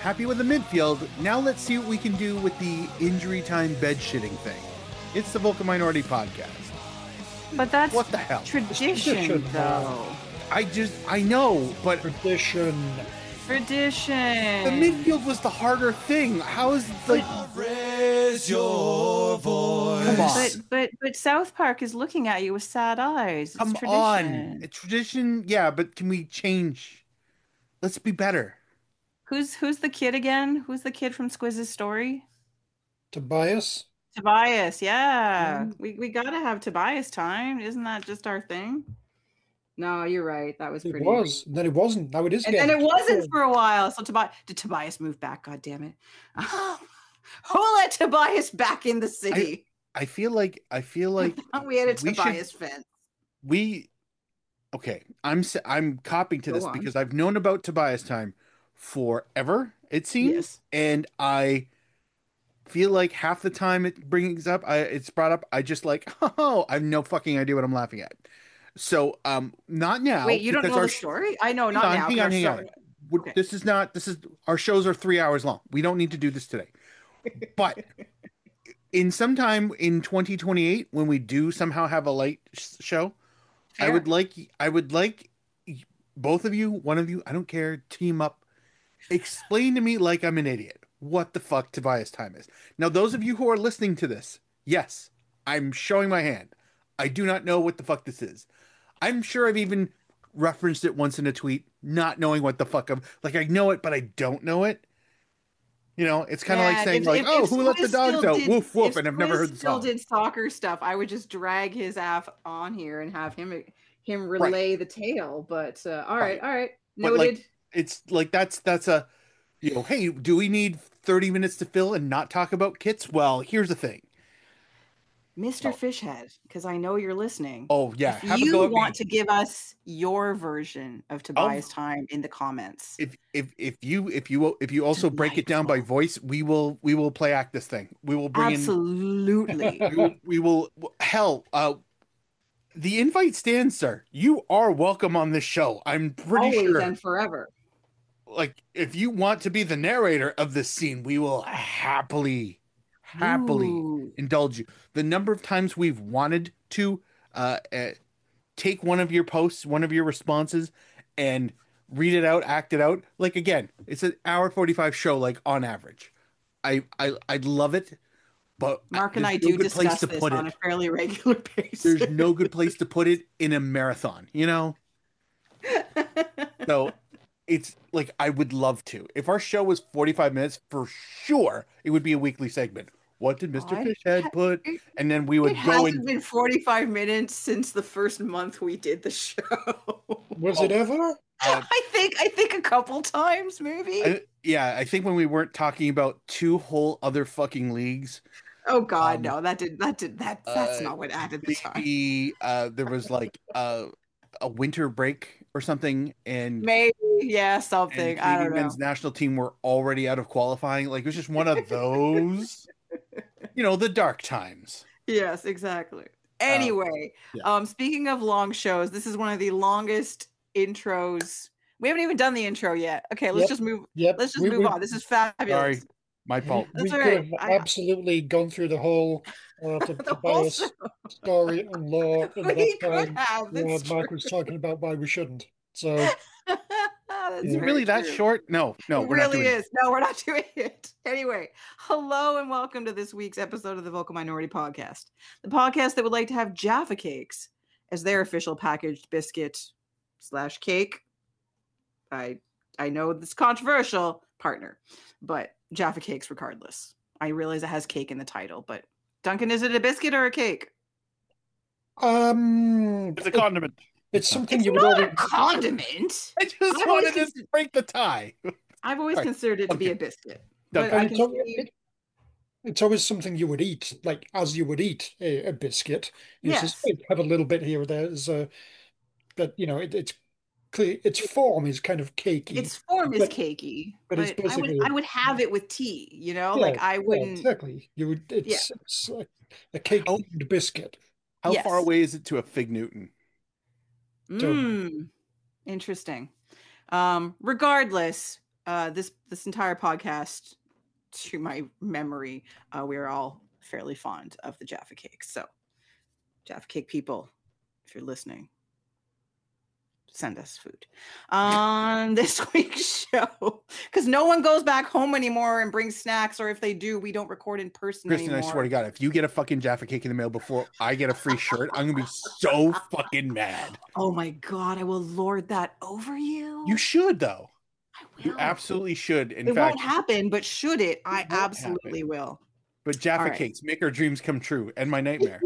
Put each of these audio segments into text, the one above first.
happy with the midfield. Now let's see what we can do with the injury time bed shitting thing. It's the Vocal Minority Podcast. But that's what the hell? Tradition, though. I know, but Tradition. The midfield was the harder thing. How is it like? Raise your voice. Come on. But South Park is looking at you with sad eyes. It's Come tradition. on. It's tradition, yeah, but can we change? Let's be better. Who's the kid again? Who's the kid from Squiz's story? Tobias, yeah. We gotta have Tobias time. Isn't that just our thing? No, you're right. That was it pretty. was. Then it wasn't. Now it is And again. then it wasn't for a while. So did Tobias move back? God damn it! Who let Tobias back in the city? I feel like we had a Tobias fence. Okay. I'm copying to Go this on. because I've known about Tobias time forever. It seems, Yes. and I feel like half the time it's brought up. I just like, oh, I have no fucking idea what I'm laughing at. So, not now. Wait, you don't because know our the story? I know, not now. Hang on. Okay. This is our shows are 3 hours long. We don't need to do this today. But in sometime in 2028, when we do somehow have a light show, Fair. I would like both of you, one of you, I don't care, team up, explain to me like I'm an idiot what the fuck Tobias time is. Now, those of you who are listening to this, yes, I'm showing my hand. I do not know what the fuck this is. I'm sure I've even referenced it once in a tweet, not knowing what the fuck I know it, but I don't know it. You know, it's kind of like saying who let the dogs out? Woof, woof. And I've never heard the song. If Squiz still did soccer stuff, I would just drag his ass on here and have him relay the tale. But all right. Noted. It's like that's a, hey, do we need 30 minutes to fill and not talk about kits? Well, here's the thing. Mr. Fishhead, because I know you're listening. Oh, yeah. If you want to give us your version of Tobias time in the comments. If you also break it down by voice, we will play act this thing. We will bring Absolutely. we will hell, the invite stands, sir. You are welcome on this show. I'm pretty Always sure. and forever. Like, if you want to be the narrator of this scene, we will happily indulge you. The number of times we've wanted to take one of your posts, one of your responses, and read it out, act it out. Like, again, it's an hour 45 show, like, on average. I'd love it, but Mark and I do discuss this on a fairly regular basis. There's no good place to put it in a marathon, So it's like, I would love to. If our show was 45 minutes, for sure, it would be a weekly segment. What did Mr. Fishhead put? And then we would It hasn't been 45 minutes since the first month we did the show. Was it ever? I think a couple times, maybe. I think when we weren't talking about two whole other fucking leagues. Oh God, no, that's not what added the time. There was like a winter break or something, and maybe something. I don't know. Men's national team were already out of qualifying. Like, it was just one of those. The dark times. Yes, exactly. Anyway, speaking of long shows, this is one of the longest intros. We haven't even done the intro yet. Okay, let's just move. Let's just move on. This is fabulous. Sorry, my fault. We could have absolutely gone through the whole Tobias story and lore. And we could have. Mark was talking about why we shouldn't. So. Is it really that short? No, it really is. No, we're not doing it. Anyway, hello and welcome to this week's episode of the Vocal Minority Podcast, the podcast that would like to have Jaffa Cakes as their official packaged biscuit / cake. I know this controversial partner, but Jaffa Cakes regardless. I realize it has cake in the title, but Duncan, is it a biscuit or a cake? It's a condiment. It's something you would not a condiment. I just wanted to break the tie. I've always considered it to be a biscuit. But it's always something you would eat, like as you would eat a biscuit. You just have a little bit here or there. But it's clear its form is kind of cakey. Its form is cakey, but it's basically I would have it with tea. Like I wouldn't exactly. You would. It's like a cake biscuit. How far away is it to a Fig Newton? Interesting. Regardless, this entire podcast, to my memory, we are all fairly fond of the Jaffa Cakes. So, Jaffa Cake people, if you're listening, send us food on this week's show, because no one goes back home anymore and brings snacks, or if they do, we don't record in person Kristen, anymore. I swear to God, if you get a fucking Jaffa Cake in the mail before I get a free shirt, I'm gonna be so fucking mad. Oh my God, I will lord that over you. You should, though. I will. You absolutely should. In it fact, won't happen, but should it, I won't absolutely happen. will. But Jaffa All right. Cakes make our dreams come true and my nightmare.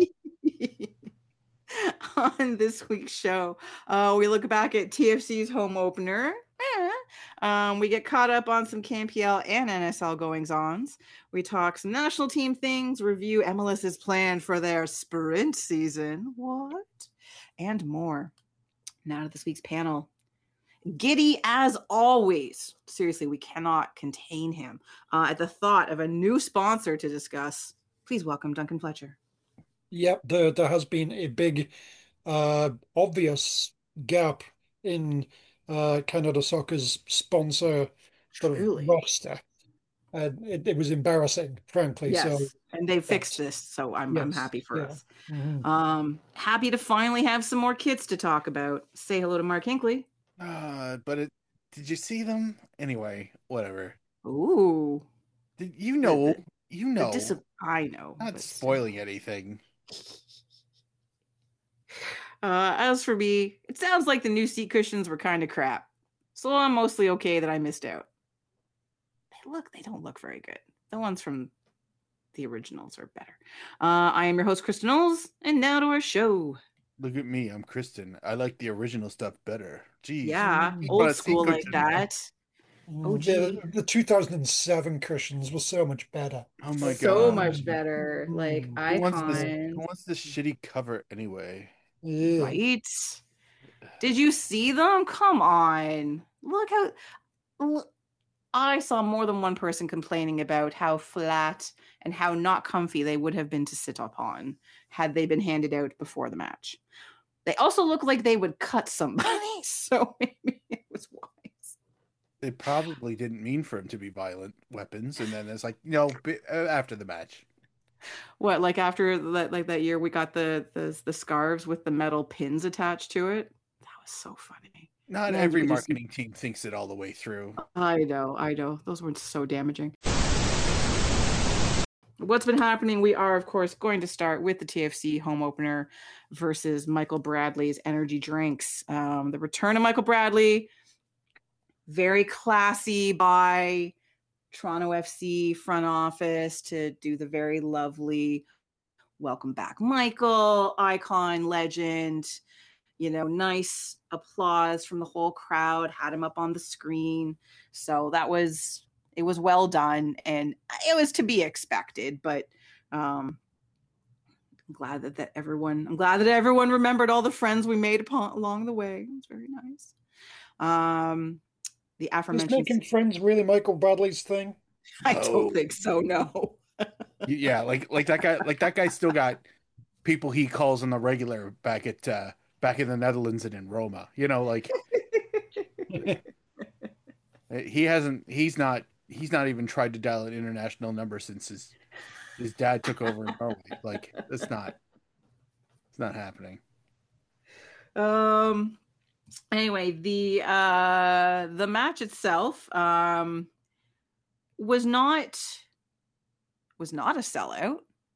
On this week's show, we look back at TFC's home opener. We get caught up on some KMPL and NSL goings-ons. We talk some national team things, review MLS's plan for their sprint season, and more. Now to this week's panel. Giddy as always. Seriously, we cannot contain him. At the thought of a new sponsor to discuss, please welcome Duncan Fletcher. Yep, there has been a big, obvious gap in Canada Soccer's sponsor sort of roster. It was embarrassing, frankly. Yes, so and they fixed this, so I'm happy for us. Mm-hmm. Happy to finally have some more kits to talk about. Say hello to Mark Hinkley. But did you see them? Anyway, whatever. Ooh. You know. I know. Not spoiling anything. As for me, it sounds like the new seat cushions were kind of crap. So I'm mostly okay that I missed out. They don't look very good. The ones from the originals are better. I am your host, Kristen Knowles, and now to our show. Look at me, I'm Kristen. I like the original stuff better. Jeez. Yeah, old school like that. Oh, the 2007 cushions were so much better. Oh my God. So much better. Like, who wants this shitty cover anyway? Yeah. Right? Did you see them? Come on. I saw more than one person complaining about how flat and how not comfy they would have been to sit upon had they been handed out before the match. They also look like they would cut somebody, so maybe it was wise. They probably didn't mean for them to be violent weapons, and then it's like, after the match. What, like after that year we got the scarves with the metal pins attached to it? That was so funny. Not every marketing team thinks it all the way through. I know. Those were so damaging. What's been happening? We are, of course, going to start with the TFC home opener versus Michael Bradley's energy drinks. The return of Michael Bradley, very classy by Toronto FC front office to do the very lovely welcome back, Michael, icon, legend. Nice applause from the whole crowd, had him up on the screen. So it was well done, and it was to be expected, but I'm glad that everyone remembered all the friends we made along the way. It was very nice. The aforementioned. Is making friends really Michael Bradley's thing? I don't think so, no. Yeah, like that guy still got people he calls on the regular back in the Netherlands and in Roma. He's not even tried to dial an international number since his dad took over in Norway. Like, it's not happening. Anyway, the match itself was not a sellout.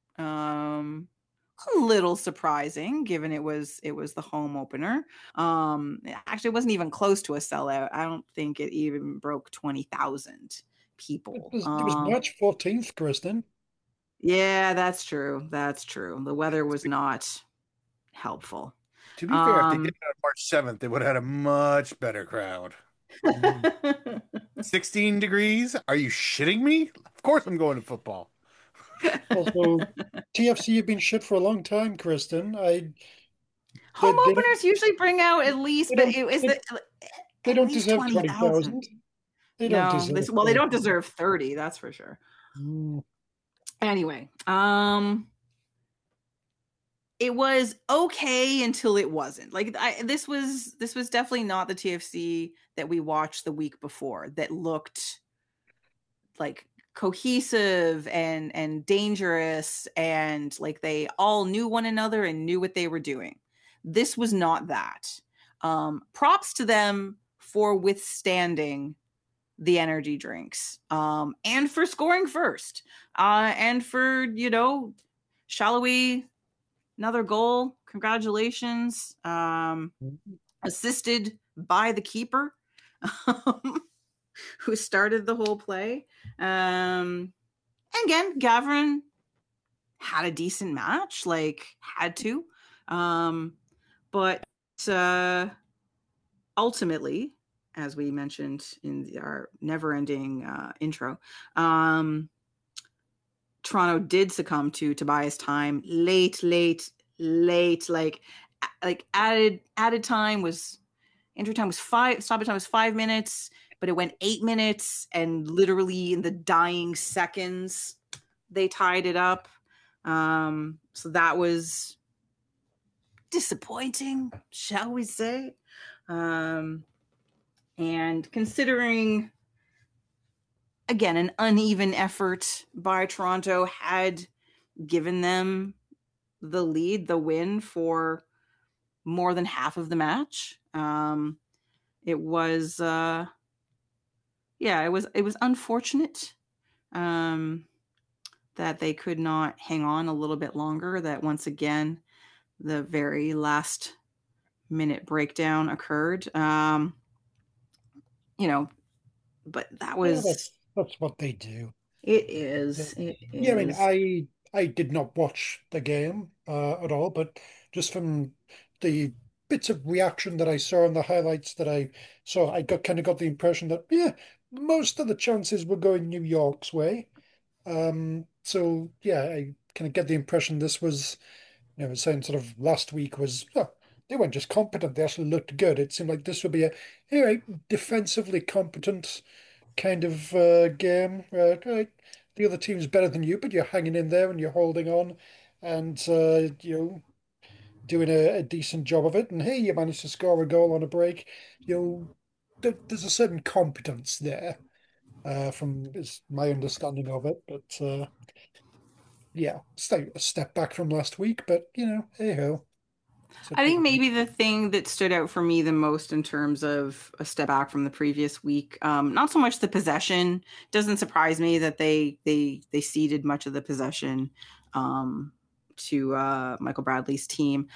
A little surprising given it was the home opener. Actually, it wasn't even close to a sellout. I don't think it even broke 20,000 people. It was March 14th, Kristen. Yeah, that's true. The weather was not helpful. To be fair, if they did it on March 7th, they would have had a much better crowd. 16 degrees? Are you shitting me? Of course I'm going to football. Also, TFC have been shit for a long time, Kristen. Home openers usually bring out at least, they don't deserve 20,000. They don't deserve 30. That's for sure. Anyway, it was okay until it wasn't. Like this was definitely not the TFC that we watched the week before that looked like cohesive and dangerous, and like they all knew one another and knew what they were doing. This was not that. Props to them for withstanding the energy drinks, and for scoring first, and for, Shallowy, another goal. Congratulations. Assisted by the keeper, who started the whole play. And again, Gavin had a decent match, like had to. But ultimately, as we mentioned in our never-ending intro, Toronto did succumb to Tobias time late. Like added time was, injury time was 5, stoppage time was 5 minutes, but it went 8 minutes, and literally in the dying seconds they tied it up. So that was disappointing, shall we say. And considering, again, an uneven effort by Toronto had given them the lead, the win for more than half of the match. It was it was unfortunate that they could not hang on a little bit longer, that once again the very last minute breakdown occurred. But that was, that's what they do. it is. Yeah, I mean, I did not watch the game at all, but just from the bits of reaction that I saw and the highlights that I saw, I got the impression that, yeah, most of the chances were going New York's way. So yeah, I kind of get the impression this was, saying sort of last week was, oh, they weren't just competent, they actually looked good. It seemed like this would be a defensively competent kind of game. Right, the other team's better than you, but you're hanging in there and you're holding on, and doing a decent job of it. And hey, you managed to score a goal on a break. There's a certain competence there, from is my understanding of it. But yeah, a step back from last week. But hey ho. I think maybe the thing that stood out for me the most in terms of a step back from the previous week, not so much the possession. Doesn't surprise me that they ceded much of the possession to Michael Bradley's team.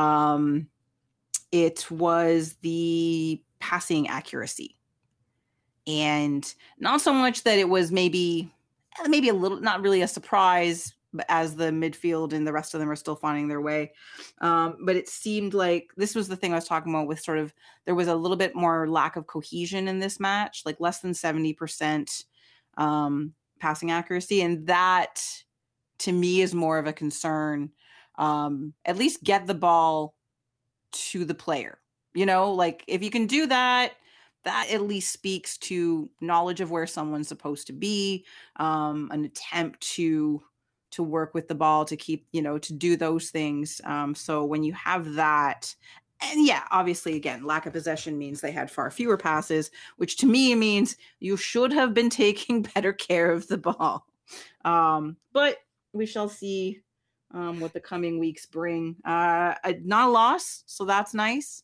It was the passing accuracy, and not so much that it was maybe a little, not really a surprise, as the midfield and the rest of them are still finding their way. But it seemed like this was the thing I was talking about with sort of, there was a little bit more lack of cohesion in this match, like less than 70% passing accuracy. And that to me is more of a concern. At least get the ball to the player, like if you can do that, that at least speaks to knowledge of where someone's supposed to be, an attempt to work with the ball, to keep, to do those things. So when you have that, and yeah, obviously, again, lack of possession means they had far fewer passes, which to me means you should have been taking better care of the ball. But we shall see what the coming weeks bring. Not a loss, so that's nice.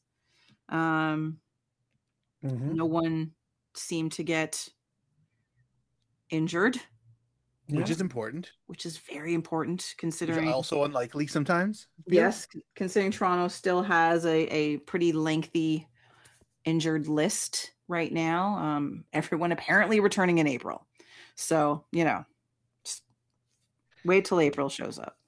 No one seemed to get injured, which is important. Which is very important, considering also unlikely sometimes. Yes, considering Toronto still has a pretty lengthy injured list right now. Everyone apparently returning in April, so just wait till April shows up.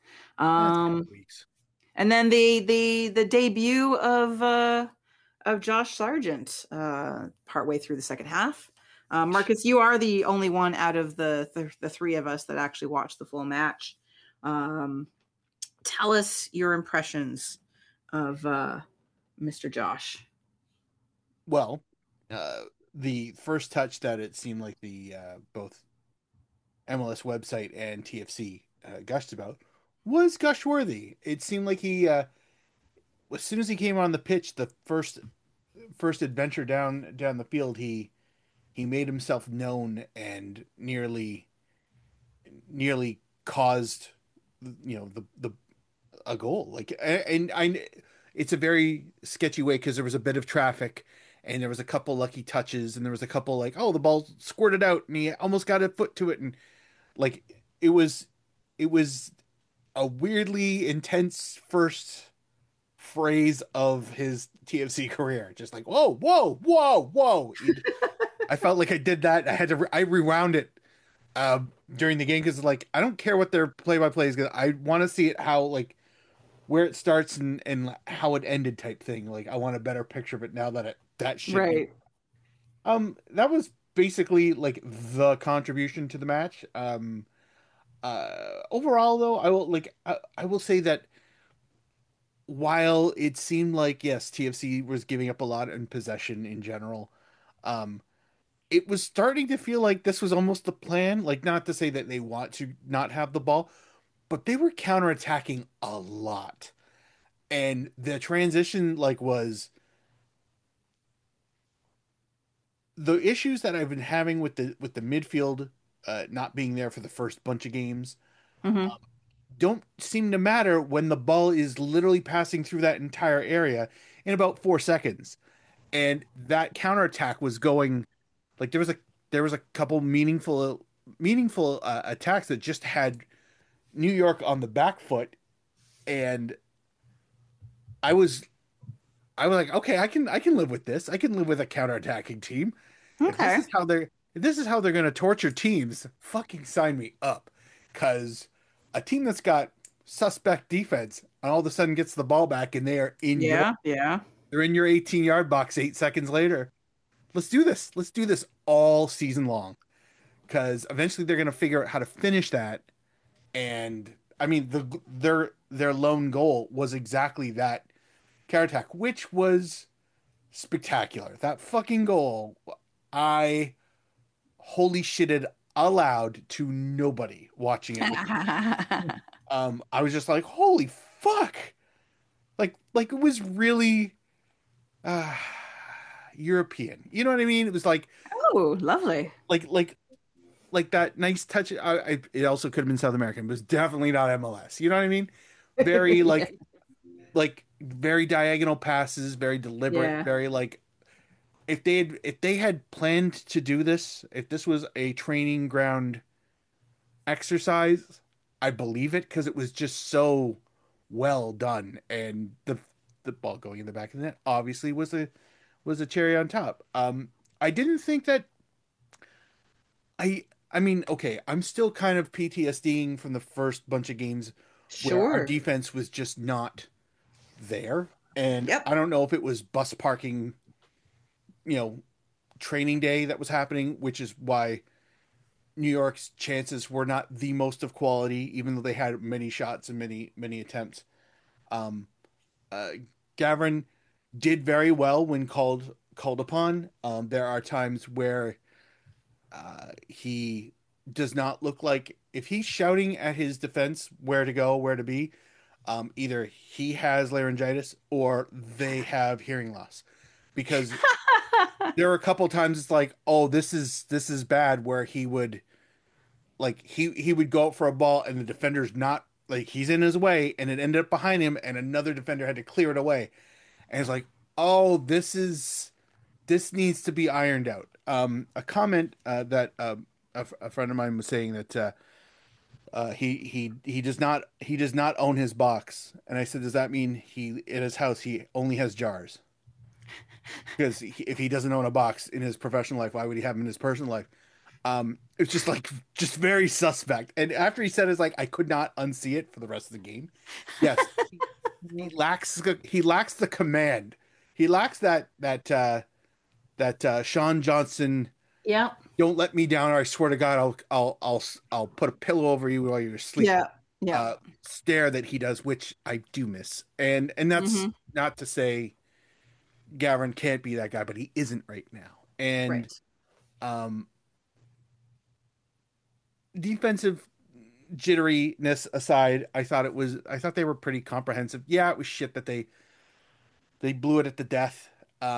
And then the debut of Josh Sargent partway through the second half. Marcus, you are the only one out of the three of us that actually watched the full match. Tell us your impressions of Mr. Josh. Well, the first touch that it seemed like the both MLS website and TFC gushed about was gush worthy. It seemed like he as soon as he came on the pitch, the first adventure down the field, he made himself known and nearly caused the a goal. Like, and I it's a very sketchy way because there was a bit of traffic and there was a couple lucky touches and there was a couple like, oh, the ball squirted out and he almost got a foot to it, and like it was a weirdly intense first phrase of his TFC career. Just like, whoa, whoa, whoa, whoa. I felt like I did that. I rewound it during the game because like I don't care what their play by play is gonna. I want to see it how like where it starts and how it ended type thing. Like I want a better picture of it now that that shit. Right. That was basically like the contribution to the match. Overall though, I will say that while it seemed like yes, TFC was giving up a lot in possession in general, um, it was starting to feel like this was almost the plan. Like not to say that they want to not have the ball, but they were counterattacking a lot. And the transition like was the issues that I've been having with the midfield not being there for the first bunch of games Hmm. don't seem to matter when the ball is literally passing through that entire area in about 4 seconds. And that counterattack was going like there was a couple meaningful attacks that just had New York on the back foot, and I was I was like, okay, I can live with this. I can live with a counterattacking team. If this Okay. is how they're going to torture teams, fucking sign me up. Because a team that's got suspect defense and all of a sudden gets the ball back and Yeah. Yeah. they're in your 18-yard box 8 seconds later. Let's do this. Let's do this all season long. Because eventually they're going to figure out how to finish that. And I mean, their lone goal was exactly that counterattack, which was spectacular. That fucking goal, I holy shitted aloud to nobody watching it with me. I was just like, holy fuck. Like it was really uh European. You know what I mean? It was Oh, lovely. like like like that nice touch. It also could have been South American, but it's definitely not MLS. You know what I mean? Very Yeah. like very diagonal passes, very deliberate, Yeah. very like if they had planned to do this, if this was a training ground exercise, I believe it because it was just so well done, and the ball going in the back of the net obviously was a cherry on top. I didn't think that I mean, okay, I'm still kind of PTSDing from the first bunch of games where our Sure. defense was just not there, and Yep. I don't know if it was bus parking, you know, training day that was happening, which is why New York's chances were not the most of quality, even though they had many shots and many attempts. Um, uh, Gavin did very well when called upon. There are times where he does not look like if he's shouting at his defense where to go, where to be. Either he has laryngitis or they have hearing loss, because there are a couple times it's like, oh, this is bad, where he would like he would go out for a ball and the defender's not like he's in his way and it ended up behind him and another defender had to clear it away. And it's like, oh, this needs to be ironed out. A comment that a friend of mine was saying that he does not own his box, and I said, does that mean he in his house he only has jars? Because if he doesn't own a box in his professional life, why would he have them in his personal life? It's just like just very suspect. And after he said it's like I could not unsee it for the rest of the game. Yes, he lacks the command. He lacks that Sean Johnson, Yeah. don't let me down or I swear to God I'll put a pillow over you while you're sleeping. Yeah. Yeah. Stare that he does, which I do miss. And that's Hmm. not to say Gavin can't be that guy, but he isn't right now. And Right. um defensive jitteriness aside, I thought they were pretty comprehensive. Yeah, it was shit that they blew it at the death.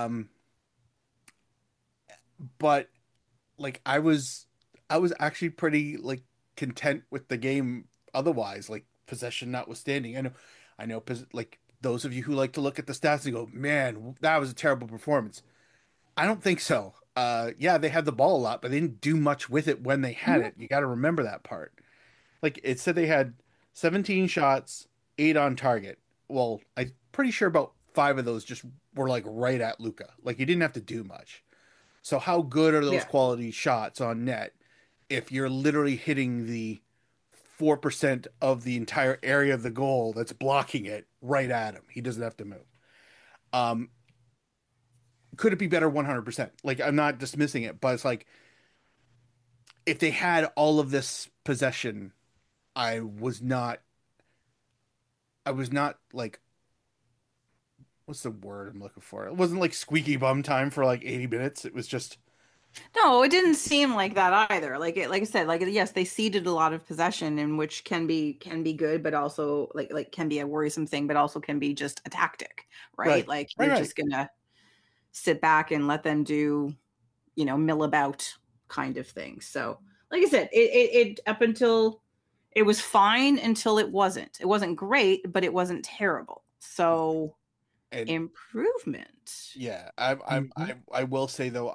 But like I was actually pretty like content with the game otherwise, like possession notwithstanding. I know like those of you who like to look at the stats and go, "Man, that was a terrible performance." I don't think so. Yeah, they had the ball a lot, but they didn't do much with it when they had it. You got to remember that part. Like it said they had 17 shots, 8 on target. Well, I'm pretty sure about 5 of those just were like right at Luca. Like you didn't have to do much. So how good are those Yeah. quality shots on net if you're literally hitting the 4% of the entire area of the goal that's blocking it right at him? He doesn't have to move. Um, could it be better 100%? Like I'm not dismissing it, but it's like if they had all of this possession, I was not I was not like what's the word I'm looking for? It wasn't like squeaky bum time for like 80 minutes. It was just No, it didn't seem like that either. Like I said, like yes, they ceded a lot of possession, and which can be good, but also like can be a worrisome thing, but also can be just a tactic, right? right. Like Right, you're right. just gonna sit back and let them do, mill about kind of thing. So, like I said, it up until it was fine until it wasn't. It wasn't great, but it wasn't terrible. So And improvement. yeah, Mhm. I will say though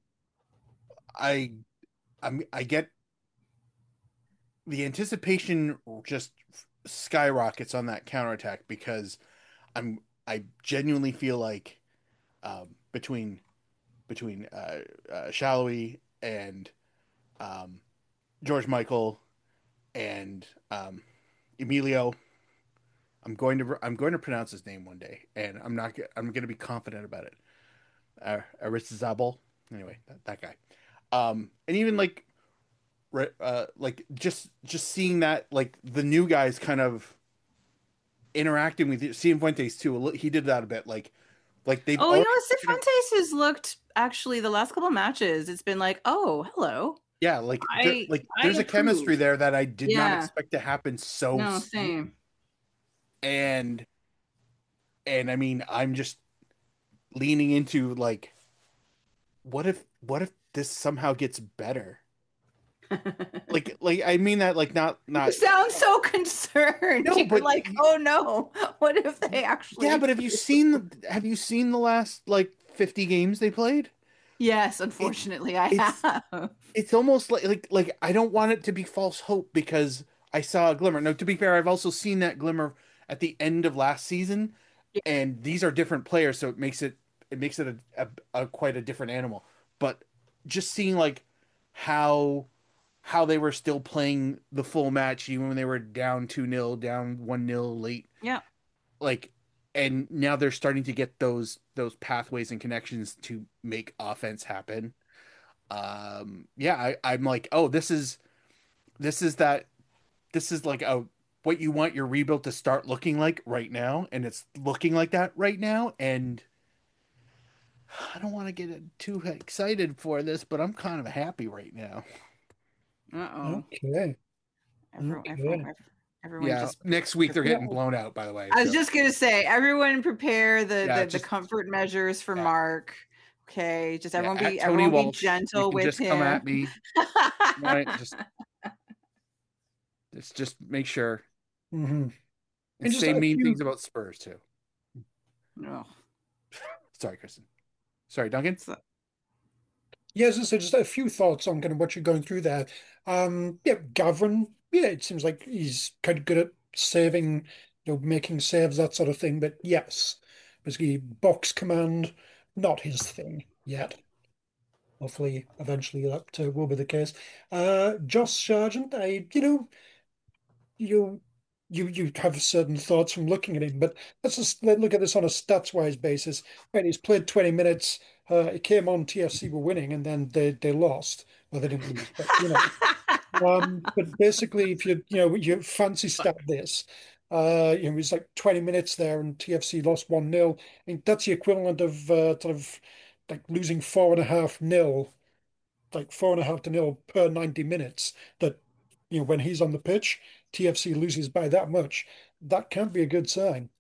I I get the anticipation just skyrockets on that counterattack because I genuinely feel like between Shallowy and um, George Michael and Emilio, I'm going to pronounce his name one day, and I'm going to be confident about it. Arizabal, anyway, that guy. And even like just seeing that like the new guys kind of interacting with you. Cifuentes too. He did that a bit. Like they've Oh, already figured out. Cifuentes has looked actually the last couple of matches. It's been like, oh, hello. Yeah, I there's a approve. chemistry there that I did not Yeah. expect to happen so No, soon. same. And I mean, I'm just leaning into like, what if this somehow gets better? Like I mean that like You not sound so concerned. no, You're but like, oh no, what if they yeah, actually but do? have you seen the last like 50 games they played? Yes, It unfortunately, I it's have. it's almost like I don't want it to be false hope because I saw a glimmer. Now, to be fair, I've also seen that glimmer at the end of last season, Yeah. and these are different players, so it makes it a quite a different animal. But just seeing like how how they were still playing the full match even when they were down 2-0, down 1-0 late, Yeah. like and now they're starting to get those pathways and connections to make offense happen. Yeah, I'm like, oh, this is that this is like a what you want your rebuild to start looking like right now, and it's looking like that right now. And I don't want to get too excited for this, but I'm kind of happy right now. Uh-oh. Okay. Everyone, everyone, Okay. everyone Yeah, just next week they're getting Well, blown out, by the way. I was So just gonna say, everyone prepare yeah, the just comfort measures for yeah, Mark. Okay, just yeah. At Tony everyone be Walsh, you gentle can with just come him. at me. All right, just make sure mhm. and And just say a mean things few, about Spurs too. No. Sorry, Kristen. Sorry, Duncan. So, yes, so just a few thoughts on kind of what you're going through there. Yeah, Gavin, yeah, it seems like he's kind of good at saving, making saves, that sort of thing. But yes, basically box command, not his thing yet. Hopefully, eventually that will be the case. Josh Sargent, you you have certain thoughts from looking at him, but let's look at this on a stats wise basis. Right, he's played 20 minutes. It came on, TFC were winning, and then they lost. Well, they didn't lose, but but basically, if you fancy stat this, it was like 20 minutes there, and TFC lost 1-0. I think that's the equivalent of sort of like losing 4.5-0, like 4.5 to nil per 90 minutes. That when he's on the pitch, TFC loses by that much. That can't be a good sign.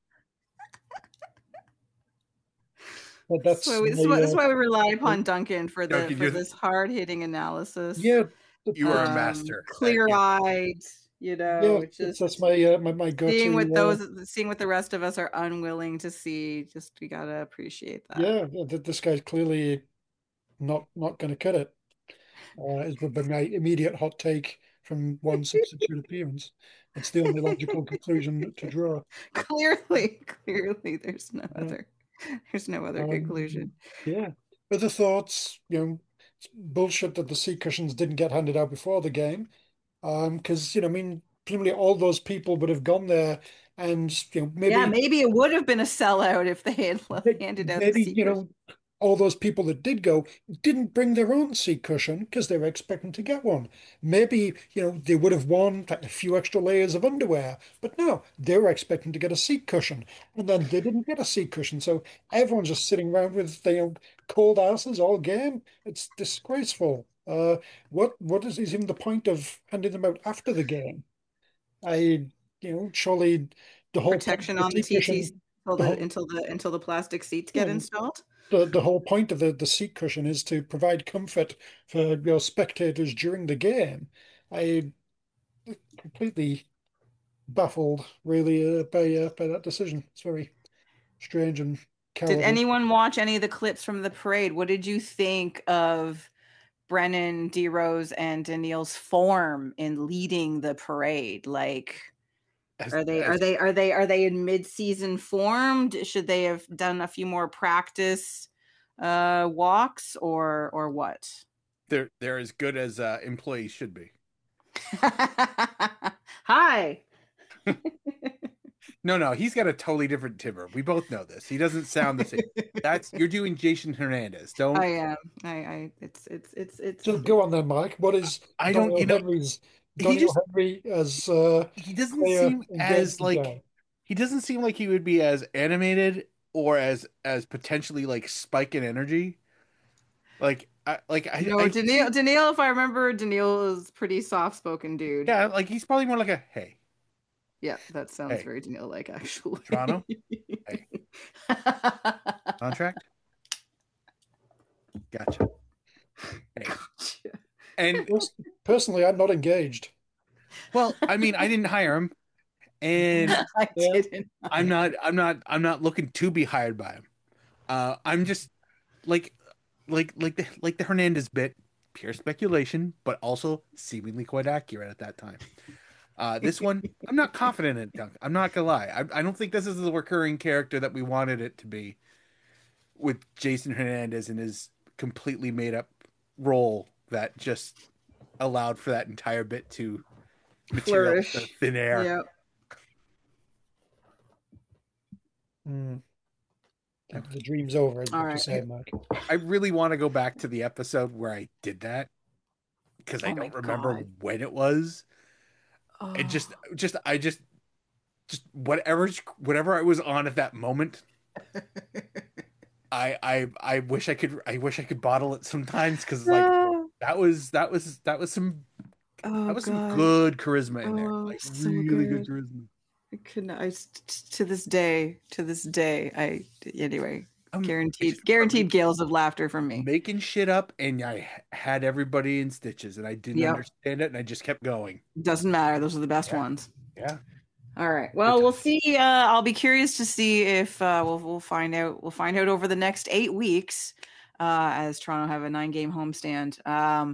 But that's So my that's why we rely upon Duncan for Duncan, this hard hitting analysis. yeah. you are a master. Clear eyed, Yeah, that's just my seeing go-to. seeing what the rest of us are unwilling to see. Just we gotta appreciate that. Yeah, this guy's clearly not going to cut it. Is my immediate hot take from one substitute appearance. It's the only logical conclusion to draw. Clearly, there's Yeah. no other conclusion. Yeah. Other thoughts, it's bullshit that the seat cushions didn't get handed out before the game. Because, I mean, presumably all those people would have gone there and, Yeah, maybe maybe it would have been a sellout if they had handed out the maybe, secret. all those people that did go didn't bring their own seat cushion because they were expecting to get one. Maybe, they would have worn like a few extra layers of underwear, but no, they were expecting to get a seat cushion, and then they didn't get a seat cushion. So everyone's just sitting around with cold asses all game. It's disgraceful. What is even the point of handing them out after the game? Surely the whole point of Protection the on the seat TTs cushion, the whole until the plastic seats get yeah, installed. the whole point of the seat cushion is to provide comfort for your spectators during the game. I completely baffled, really, by that decision. It's very strange and Did cowardly. anyone watch any of the clips from the parade? What did you think of Brennan, D Rose, and Daniil's form in leading the parade? Like, are they in mid-season form? Should they have done a few more practice walks or what? They're as good as employees should be. Hi. No, he's got a totally different timbre. We both know this. He doesn't sound the same. You're doing Jason Hernandez. Don't. I am. It's So go on then, Mike. What is I don't. Daniel Henry as He doesn't player seem as engagement like guy? he doesn't seem like he would be as animated or as potentially like spike in energy. I Daniil, if I remember, Daniil is pretty soft-spoken dude. yeah, like he's probably more like a hey, Yeah, that sounds very Daniil-like, actually. Toronto, hey, contract, gotcha, hey, and Personally, I'm not engaged. well, I mean, I didn't hire him, and I didn't. I'm not looking to be hired by him. I'm just like the Hernandez bit, pure speculation, but also seemingly quite accurate at that time. This one, I'm not confident in it. I'm not gonna lie. I don't think this is the recurring character that we wanted it to be, with Jason Hernandez in his completely made up role that just allowed for that entire bit to materialize Flourish. thin air. Yeah. The dream's over, is what you say, Mike. I really want to go back to the episode where I did that because I don't remember when it was. Oh. And just whatever I was on at that moment. I wish I could bottle it sometimes because like that was some good charisma in there, like so really good charisma. I couldn't. To this day. Anyway. Guaranteed gales of laughter from me. Making shit up, and I had everybody in stitches, and I didn't understand it, and I just kept going. Doesn't matter. Those are the best ones. Yeah. All right. Well, we'll see. I'll be curious to see if we'll find out. We'll find out over the next 8 weeks, as Toronto have a 9-game homestand.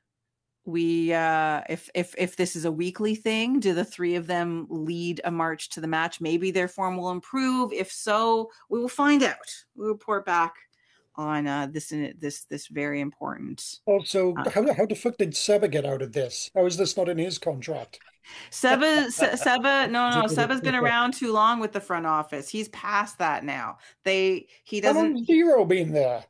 If this is a weekly thing, do the 3 of them lead a march to the match? Maybe their form will improve. If so, we will find out. We'll report back on this very important. Also, how the fuck did Seba get out of this? How is this not in his contract? Seba's been around too long with the front office. He's past that now. He doesn't. How long's Dero been there?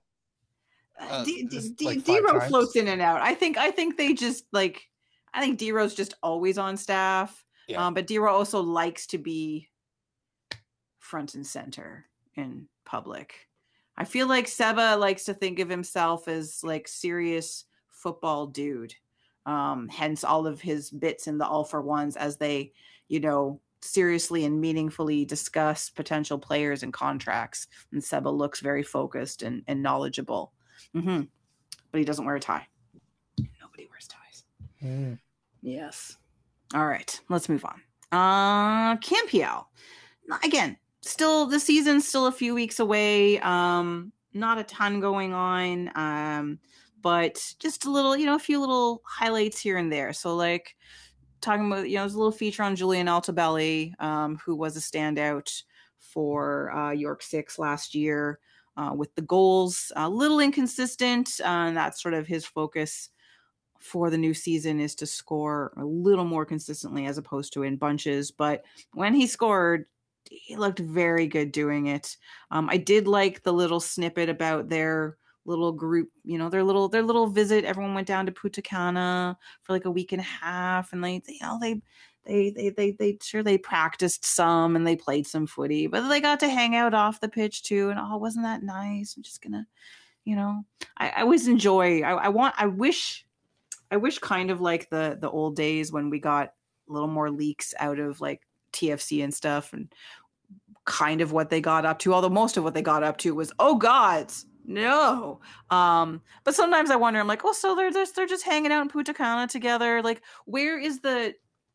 D-Ro floats in and out. I think they just I think D-Ro's just always on staff. Yeah. But D-Ro also likes to be front and center in public. I feel like Seba likes to think of himself as like serious football dude. Hence all of his bits in the All for Ones as they, seriously and meaningfully discuss potential players and contracts. And Seba looks very focused and knowledgeable. Mm-hmm. But he doesn't wear a tie. Nobody wears ties. Mm. Yes. All right, let's move on. Campiel. Again, still the season's still a few weeks away. Not a ton going on. But just a little, a few little highlights here and there. So like talking about, there's a little feature on Julian Altobelli, who was a standout for York 6 last year with the goals. A little inconsistent. That's sort of his focus for the new season, is to score a little more consistently as opposed to in bunches. But when he scored, he looked very good doing it. I did like the little snippet about their little group, their little visit. Everyone went down to Punta Cana for like a week and a half, and they practiced some and they played some footy, but they got to hang out off the pitch too. And wasn't that nice? I'm just gonna, I always enjoy. I wish kind of like the old days when we got a little more leaks out of like TFC and stuff, and kind of what they got up to, although most of what they got up to was, oh gods, no. But sometimes I wonder, I'm like, oh, so they're just hanging out in Punta Cana together. Like, where is the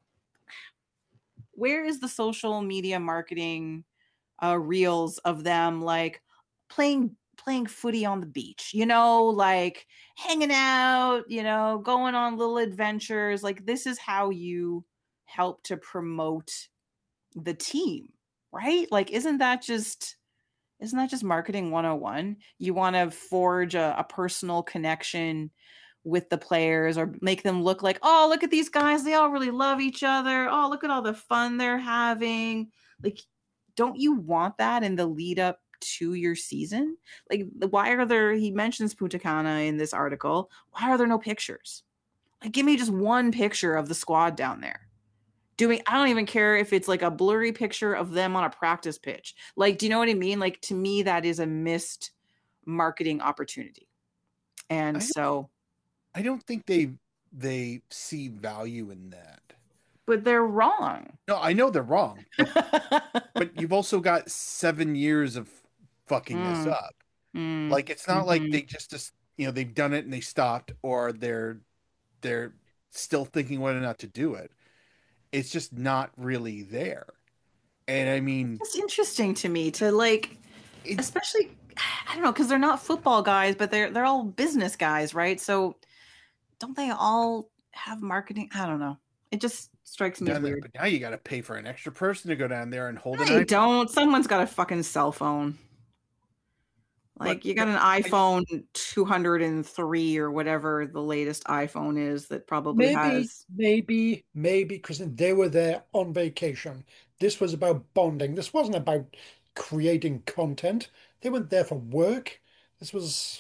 social media marketing reels of them like playing footy on the beach, like hanging out, going on little adventures? Like, this is how you help to promote the team, right? Like, isn't that just marketing 101? You want to forge a personal connection with the players, or make them look like, oh, look at these guys, they all really love each other. Oh, look at all the fun they're having. Like, don't you want that in the lead up to your season? Like, why are there, he mentions Punta Cana in this article, why are there no pictures? Like, give me just one picture of the squad down there doing, I don't even care if it's like a blurry picture of them on a practice pitch. Like, do you know what I mean? Like, to me, that is a missed marketing opportunity. And I don't think they see value in that. But they're wrong. No, I know they're wrong. But you've also got 7 years of fucking this up. Like, it's not like they just they've done it and they stopped, or they're still thinking whether or not to do it. It's just not really there. And I mean, it's interesting to me to like, especially, I don't know, because they're not football guys, but they're all business guys, right? So don't they all have marketing? I don't know. It just strikes me as weird. But now you got to pay for an extra person to go down there and hold it. Don't. Someone's got a fucking cell phone. Like, but you got an iPhone 203 or whatever the latest iPhone is that probably has. Maybe, because they were there on vacation. This was about bonding. This wasn't about creating content. They weren't there for work. This was,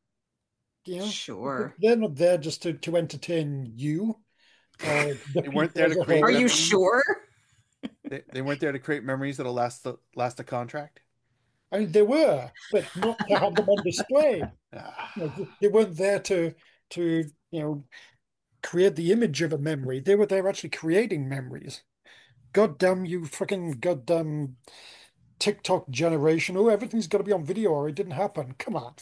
sure. They're not there just to entertain you. They weren't there to create. Are you sure? They weren't there to create memories that'll last a contract. I mean, they were, but not to have them on display. They weren't there to create the image of a memory. They were there actually creating memories. Goddamn you, freaking goddamn TikTok generation! Oh, everything's got to be on video, or it didn't happen. Come on.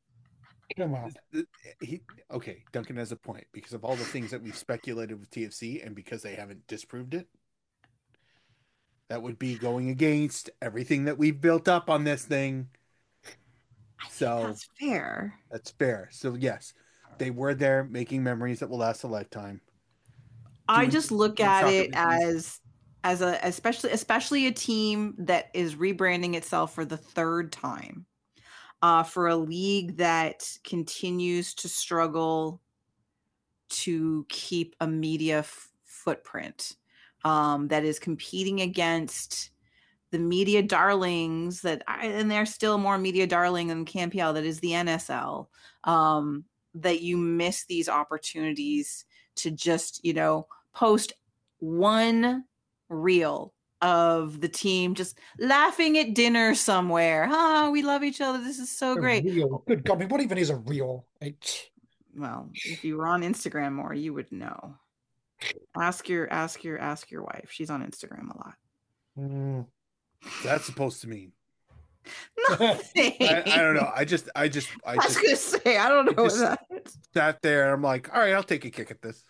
Okay, Duncan has a point, because of all the things that we've speculated with TFC, and because they haven't disproved it. That would be going against everything that we've built up on this thing. I think that's fair. That's fair. So yes, they were there making memories that will last a lifetime. I just look at it as especially a team that is rebranding itself for the third time, for a league that continues to struggle to keep a media footprint. That is competing against the media darlings and they're still more media darling than Campiel, that is the NSL, that you miss these opportunities to just, post one reel of the team just laughing at dinner somewhere. We love each other. This is so great. Reel. Good God, what even is a reel? Well, if you were on Instagram more, you would know. Ask your wife. She's on Instagram a lot. What's that supposed to mean? Nothing. I don't know. I was gonna say I don't know what that is. Sat there. I'm like, all right, I'll take a kick at this.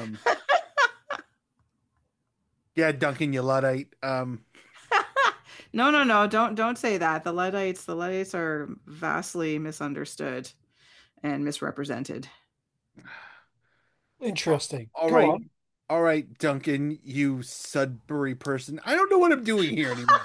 Yeah, Duncan, you Luddite. No. Don't say that. The Luddites are vastly misunderstood and misrepresented. Interesting. All Go right. on. All right, Duncan, you Sudbury person. I don't know what I'm doing here anymore.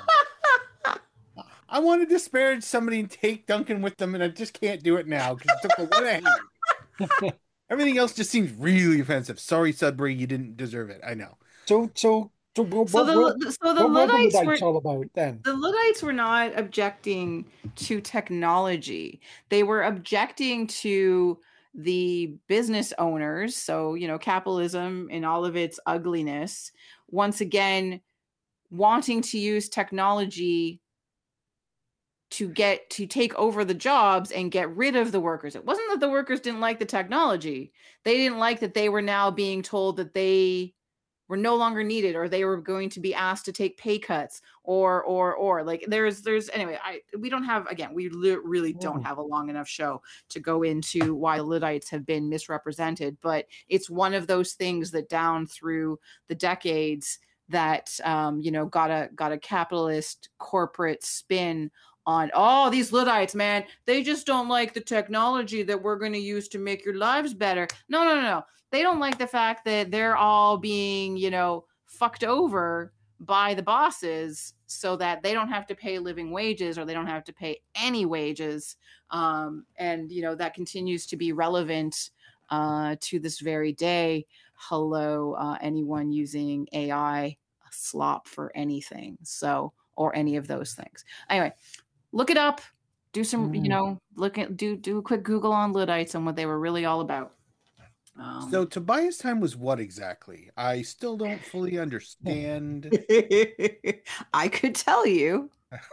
I want to disparage somebody and take Duncan with them, and I just can't do it now because it took a what I hate. Everything else just seems really offensive. Sorry, Sudbury, you didn't deserve it. I know. So the what were the Luddites all about then? The Luddites were not objecting to technology. They were objecting to the business owners. So, capitalism in all of its ugliness, once again, wanting to use technology to take over the jobs and get rid of the workers. It wasn't that the workers didn't like the technology. They didn't like that they were now being told that they were no longer needed, or they were going to be asked to take pay cuts, or like there's anyway. We don't have, again, we really don't have a long enough show to go into why Luddites have been misrepresented, but it's one of those things that down through the decades that got a capitalist corporate spin on, oh, these Luddites, man, they just don't like the technology that we're going to use to make your lives better. No. They don't like the fact that they're all being, fucked over by the bosses so that they don't have to pay living wages, or they don't have to pay any wages. And, that continues to be relevant to this very day. Hello, anyone using AI slop for anything. So, or any of those things. Anyway, look it up. Do some, do a quick Google on Luddites and what they were really all about. So Tobias time was what exactly? I still don't fully understand. I could tell you.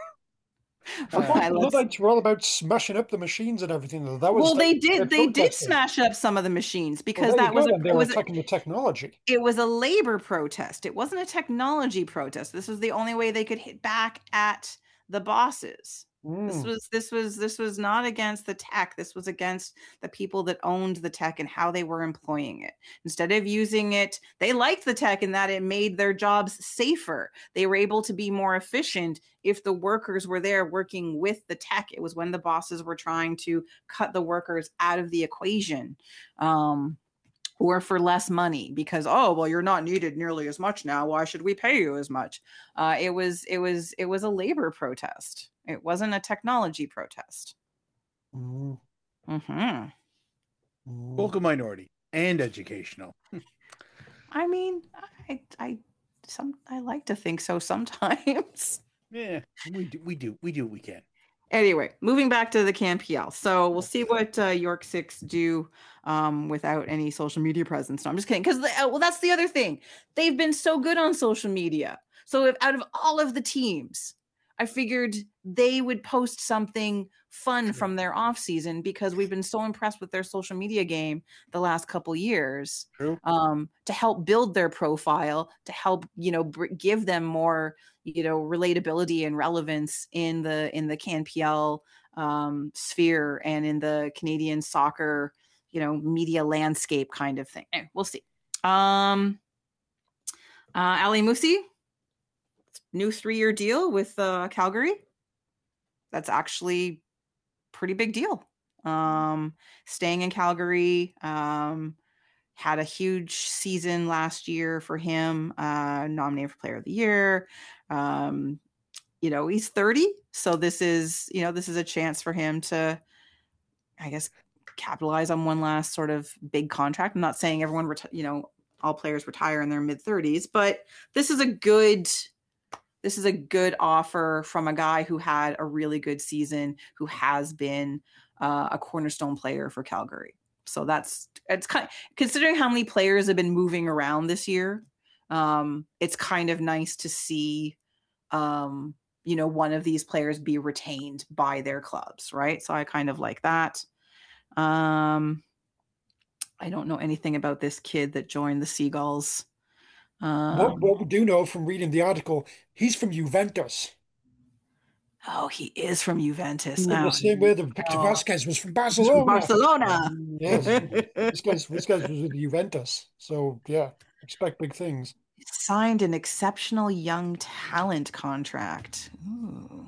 I thought the Luddites were all about smashing up the machines and everything. That was they did smash up some of the machines because they were attacking the technology. It was a labor protest. It wasn't a technology protest. This was the only way they could hit back at the bosses. This was not against the tech. This was against the people that owned the tech and how they were employing it. Instead of using it, they liked the tech in that it made their jobs safer. They were able to be more efficient if the workers were there working with the tech. It was when the bosses were trying to cut the workers out of the equation. Or for less money because, oh, well, you're not needed nearly as much now. Why should we pay you as much? It was a labor protest. It wasn't a technology protest. Vocal minority and educational. I mean, I like to think so sometimes. Yeah, we do what we can. Anyway, moving back to the CanPL. So we'll see what York 6 do without any social media presence. No, I'm just kidding. Because, that's the other thing. They've been so good on social media. So if out of all of the teams, I figured they would post something fun from their off season because we've been so impressed with their social media game the last couple years. True. To help build their profile, to help, give them more, relatability and relevance in the CanPL sphere and in the Canadian soccer, media landscape kind of thing. Anyway, we'll see. Ali Musi, new 3-year deal with Calgary. That's actually pretty big deal. Staying in Calgary, had a huge season last year for him, nominated for Player of the Year. He's 30, so this is a chance for him to, I guess, capitalize on one last sort of big contract. I'm not saying everyone, all players retire in their mid-30s, but this is a good offer from a guy who had a really good season, who has been a cornerstone player for Calgary. So it's kind of, considering how many players have been moving around this year, it's kind of nice to see, one of these players be retained by their clubs, right? So I kind of like that. I don't know anything about this kid that joined the Seagulls. What we do know from reading the article, he's from Juventus. Oh, he is from Juventus. In the same way that Victor no. Vasquez was from He's from Barcelona. Barcelona. Yes, this guy's was with Juventus. So yeah, expect big things. Signed an exceptional young talent contract. Ooh.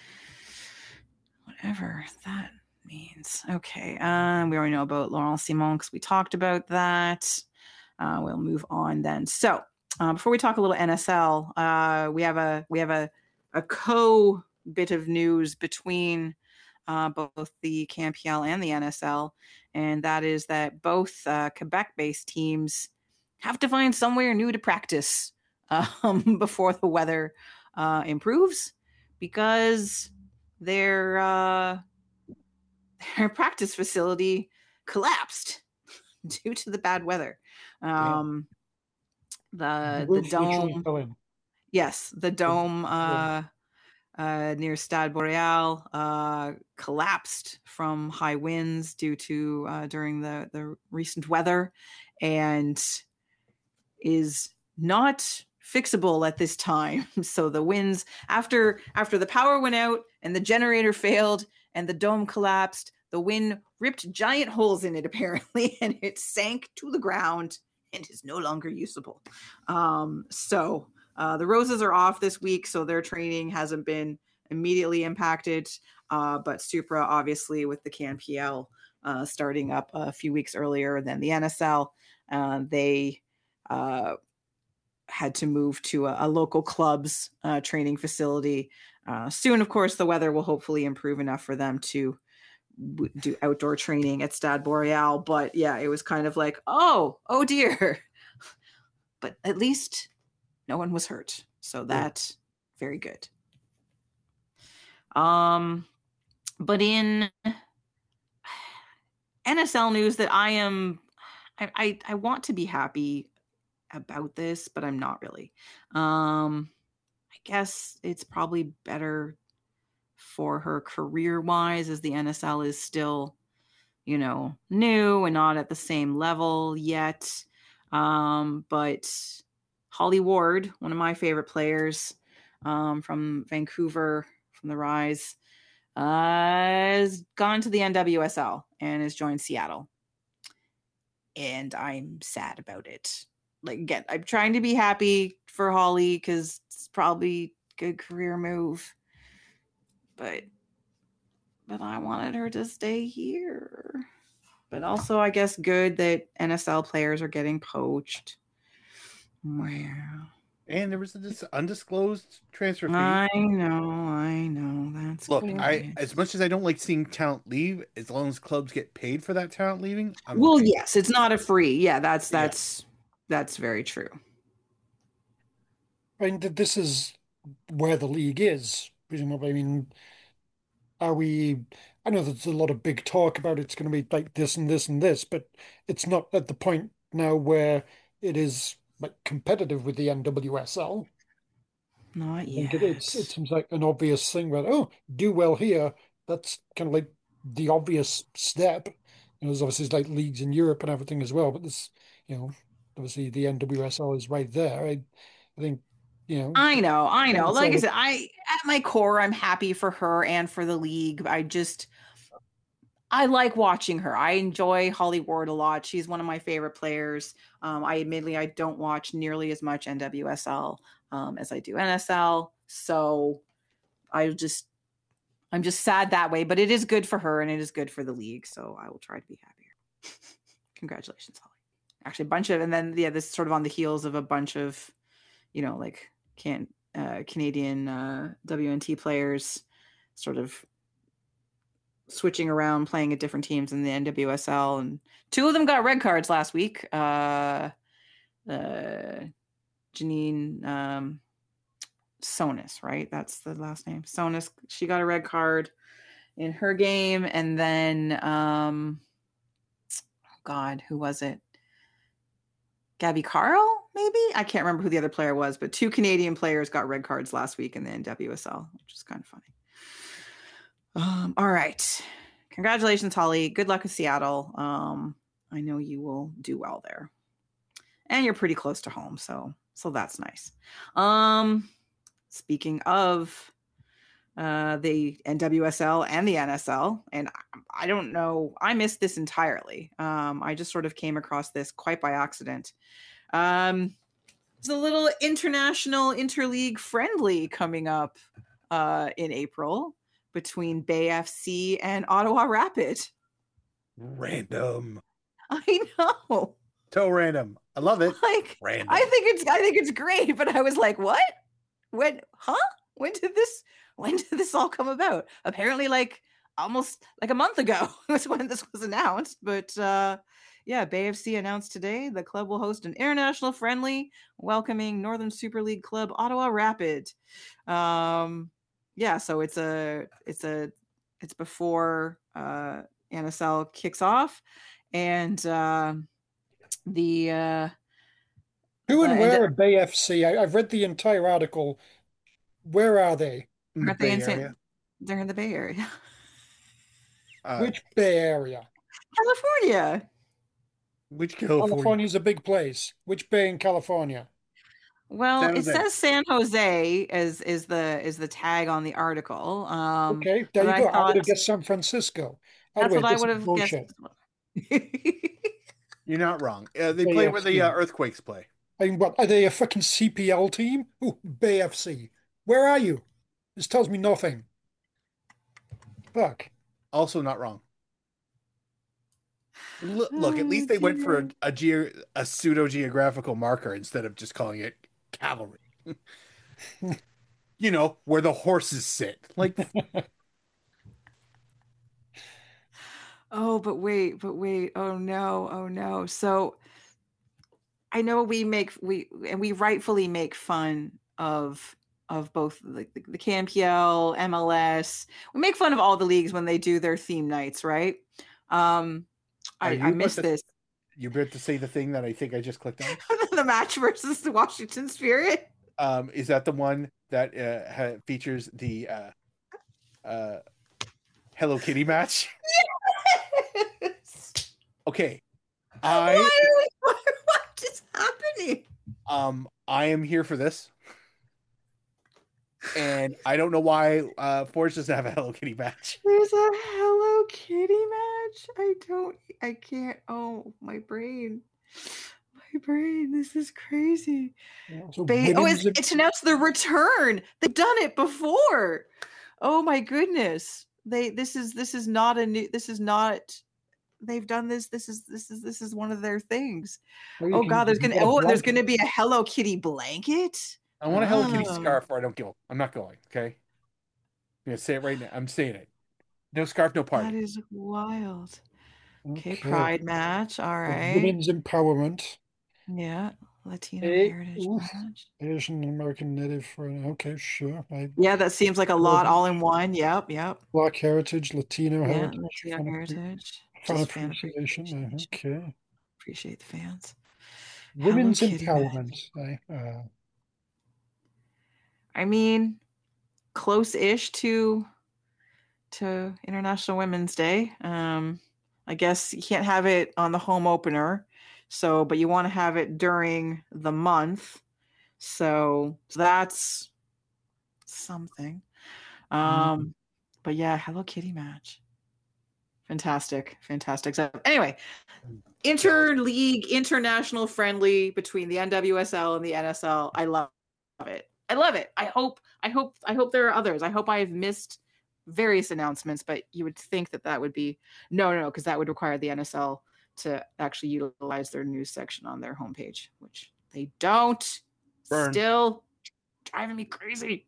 Whatever that means. Okay. We already know about Laurent Simon because we talked about that. We'll move on then. So before we talk a little NSL, we have a co bit of news between both the CanPL and the NSL, and that is that both Quebec-based teams have to find somewhere new to practice before the weather improves, because their practice facility collapsed due to the bad weather. The dome, yes, the dome near Stade Boreal collapsed from high winds due to during the recent weather, and is not fixable at this time. So the winds, after the power went out and the generator failed and the dome collapsed, the wind ripped giant holes in it apparently, and it sank to the ground and is no longer usable. So the Roses are off this week, so their training hasn't been immediately impacted. But Supra, obviously, with the CanPL starting up a few weeks earlier than the NSL, they had to move to a local club's training facility. Soon, of course, the weather will hopefully improve enough for them to do outdoor training at Stade Boreal. But yeah, it was kind of like, oh dear. But at least no one was hurt. So that's very good. But in NSL news that I want to be happy about this, but I'm not really. I guess it's probably better for her career-wise, as the NSL is still, new and not at the same level yet. But Holly Ward, one of my favorite players from Vancouver, from the Rise, has gone to the NWSL and has joined Seattle. And I'm sad about it. Like, again, I'm trying to be happy for Holly because it's probably a good career move. But I wanted her to stay here. But also, I guess, good that NSL players are getting poached. Wow. And there was this undisclosed transfer fee. I know. That's look. good. As much as I don't like seeing talent leave, as long as clubs get paid for that talent leaving, I'm well, okay. Yes, it's not a free. Yeah, that's very true. I mean, this is where the league is, presumably. I mean, I know there's a lot of big talk about it's going to be like this and this and this, but it's not at the point now where it is like competitive with the NWSL. Not yet. It seems like an obvious thing where, do well here. That's kind of like the obvious step. There's obviously like leagues in Europe and everything as well, but this, obviously the NWSL is right there. I think, I know. Like I said, at my core, I'm happy for her and for the league. I like watching her. I enjoy Holly Ward a lot. She's one of my favorite players. I don't watch nearly as much NWSL as I do NSL. So I'm just sad that way, but it is good for her and it is good for the league. So I will try to be happier. Congratulations, Holly. Actually, this is sort of on the heels of a bunch of, Canadian WNT players sort of switching around, playing at different teams in the NWSL, and two of them got red cards last week. Janine Sonis, right? That's the last name. Sonis. She got a red card in her game, and then who was it? Gabby Carl, maybe? I can't remember who the other player was, but two Canadian players got red cards last week in the NWSL, which is kind of funny. All right. Congratulations, Holly. Good luck with Seattle. I know you will do well there. And you're pretty close to home, so that's nice. Speaking of the NWSL and the NSL, and I don't know, I missed this entirely. I just sort of came across this quite by accident. There's a little international interleague friendly coming up in April between Bay FC and Ottawa Rapid. Random. I know. So random. I love it. Like, random. I think it's great, but I was like, what? When? Huh? When did this all come about? Apparently, like almost like a month ago was when this was announced. But yeah, Bay FC announced today the club will host an international friendly welcoming Northern Super League club Ottawa Rapid. Yeah, so it's before NSL kicks off, and the Who and and where are Bay FC? I've read the entire article. Where are they? In the aren't they Bay in Area. they're in the Bay Area. Which Bay Area? California. Which California? California's a big place. Which bay in California? Well, San it Jose. says San Jose is the tag on the article. Okay, there but you I go. I would thought have guessed San Francisco. that's what I would This is have bullshit. guessed. You're not wrong. They Bay play where the FC. Earthquakes play. I mean, what, are they a fucking CPL team? Ooh, Bay FC. Where are you? This tells me nothing. Fuck. Also not wrong. Look, at least they went for a pseudo geographical marker instead of just calling it cavalry. You know, where the horses sit. Like, Oh, but wait. Oh no. So I know we rightfully make fun of both the KMPL, MLS. We make fun of all the leagues when they do their theme nights, right? I missed this. You about to say the thing that I think I just clicked on? The match versus the Washington Spirit. Is that the one that features the Hello Kitty match? Yes. Okay. What is happening? I am here for this. And I don't know why Forge doesn't have a Hello Kitty match. There's a Hello Kitty match? I can't. Oh, my brain. This is crazy. So It's announced the return. They've done it before. Oh my goodness. This is not they've done this. This is one of their things. Oh God, there's gonna be a Hello Kitty blanket. I want a Hello Kitty scarf or I don't go. I'm not going, okay? I'm gonna say it right now. I'm saying it. No scarf, no party. That is wild. Okay, Pride match. All right. Women's empowerment. Yeah. Latino heritage match. Asian American Native. Okay, sure. Yeah, that seems like a lot all in one. Yep. Black heritage, Latino heritage. Latino heritage. Fan appreciation. Okay. Appreciate the fans. Women's empowerment. I mean, close-ish to International Women's Day. I guess you can't have it on the home opener, but you want to have it during the month. So that's something. But yeah, Hello Kitty match. Fantastic. So anyway, interleague international friendly between the NWSL and the NSL. I love it. I hope there are others. I hope I have missed various announcements, but you would think that would be no, because that would require the NSL to actually utilize their news section on their homepage, which they don't. Burn. Still driving me crazy.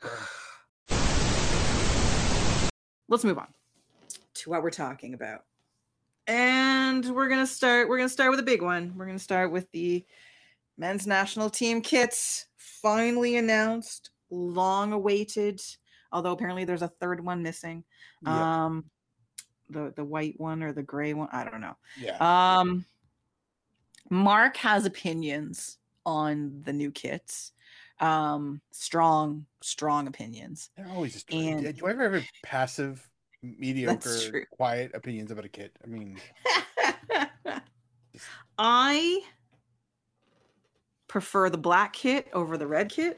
Let's move on to what we're talking about. And we're gonna start with a big one. We're gonna start with the men's national team kits, finally announced, long awaited, although apparently there's a third one missing. Yeah. The white one or the gray one, I don't know. Yeah. Mark has opinions on the new kits. Strong opinions. They're always just. Do I ever have passive, mediocre, quiet opinions about a kit? I mean, I prefer the black kit over the red kit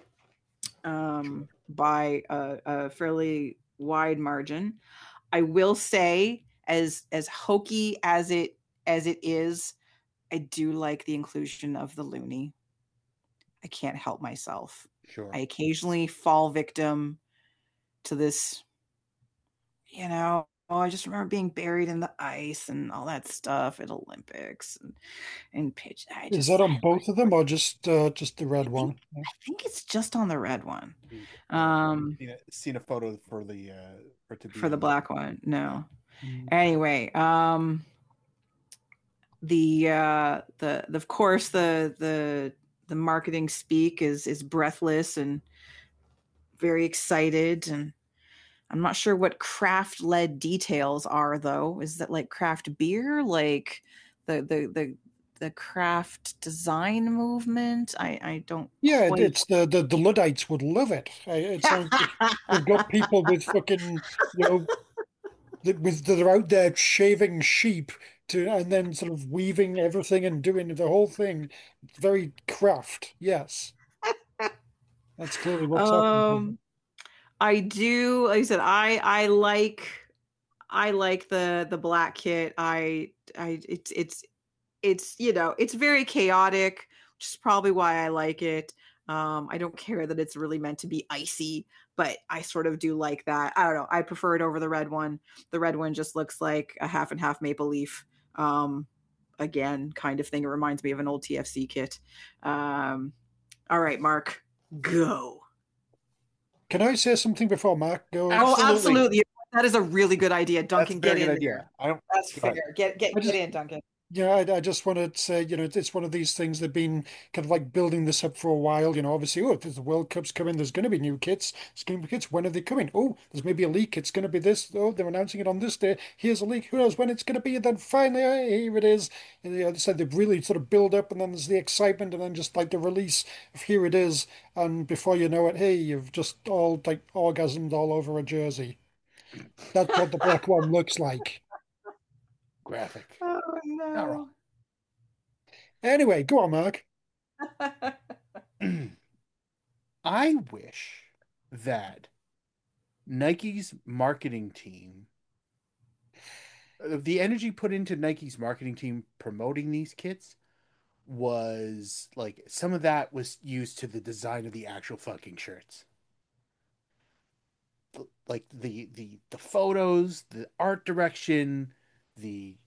by a fairly wide margin. I will say, as hokey as it is, I do like the inclusion of the loony. I can't help myself. Sure. I occasionally fall victim to this, you know. Oh, I just remember being buried in the ice and all that stuff at Olympics and pitch. Is that on both of them or just the red one? I think it's just on the red one. Seen a photo for the For the black one. No. Mm. Anyway, the of course the marketing speak is breathless and very excited, and I'm not sure what craft led details are though. Is that like craft beer, like the craft design movement? I don't. Yeah, quite... it's the Luddites would love it. It's like we've got people with fucking, they're out there shaving sheep and then sort of weaving everything and doing the whole thing. Very craft, yes. That's clearly what's happening. I do, like I said, I like the black kit. It's it's very chaotic, which is probably why I like it. I don't care that it's really meant to be icy, but I sort of do like that. I don't know. I prefer it over the red one. The red one just looks like a half and half maple leaf. Again, kind of thing. It reminds me of an old TFC kit. All right, Mark, go. Can I say something before Mark goes? Oh, absolutely. That is a really good idea. Duncan, get in. Idea. That's fair. Get in, Duncan. Yeah, I just want to say, it's one of these things they've been kind of like building this up for a while. Obviously, if the World Cup's coming, there's going to be new kits. There's going to be kits. When are they coming? Oh, there's maybe a leak. It's going to be this. Oh, they're announcing it on this day. Here's a leak. Who knows when it's going to be? And then finally, here it is. And they said they really sort of build up, and then there's the excitement, and then just like the release of here it is. And before you know it, hey, you've just all like orgasmed all over a jersey. That's what the black one looks like. Graphic. Oh no. Not wrong. Anyway, go on, Mark. I wish that Nike's marketing team, the energy put into Nike's marketing team promoting these kits was like some of that was used to the design of the actual fucking shirts. Like the photos, the art direction, the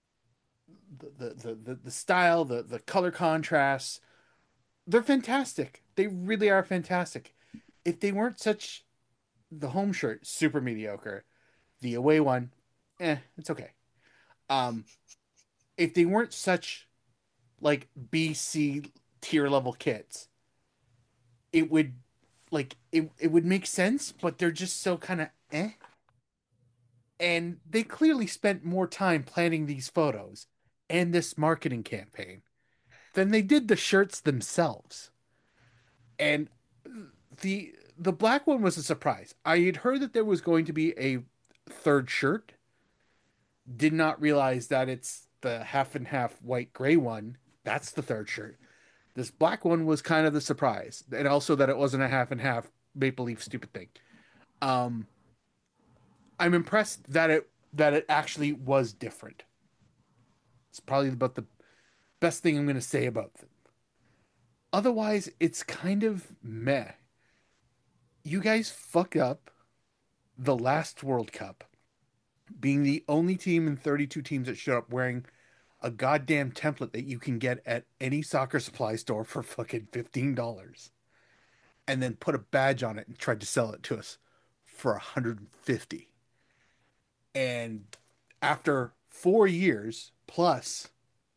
style, the color contrasts, they're fantastic. They really are fantastic. If they weren't such, the home shirt super mediocre, the away one, it's okay. If they weren't such like BC tier level kits, it would it would make sense, but they're just so kind of eh. And they clearly spent more time planning these photos and this marketing campaign than they did the shirts themselves. And the black one was a surprise. I had heard that there was going to be a third shirt. Did not realize that it's the half and half white gray one. That's the third shirt. This black one was kind of the surprise, and also that it wasn't a half and half maple leaf stupid thing. I'm impressed that it actually was different. It's probably about the best thing I'm going to say about it. Otherwise, it's kind of meh. You guys fuck up the last World Cup, being the only team in 32 teams that showed up wearing a goddamn template that you can get at any soccer supply store for fucking $15, and then put a badge on it and tried to sell it to us for 150. And after 4 years plus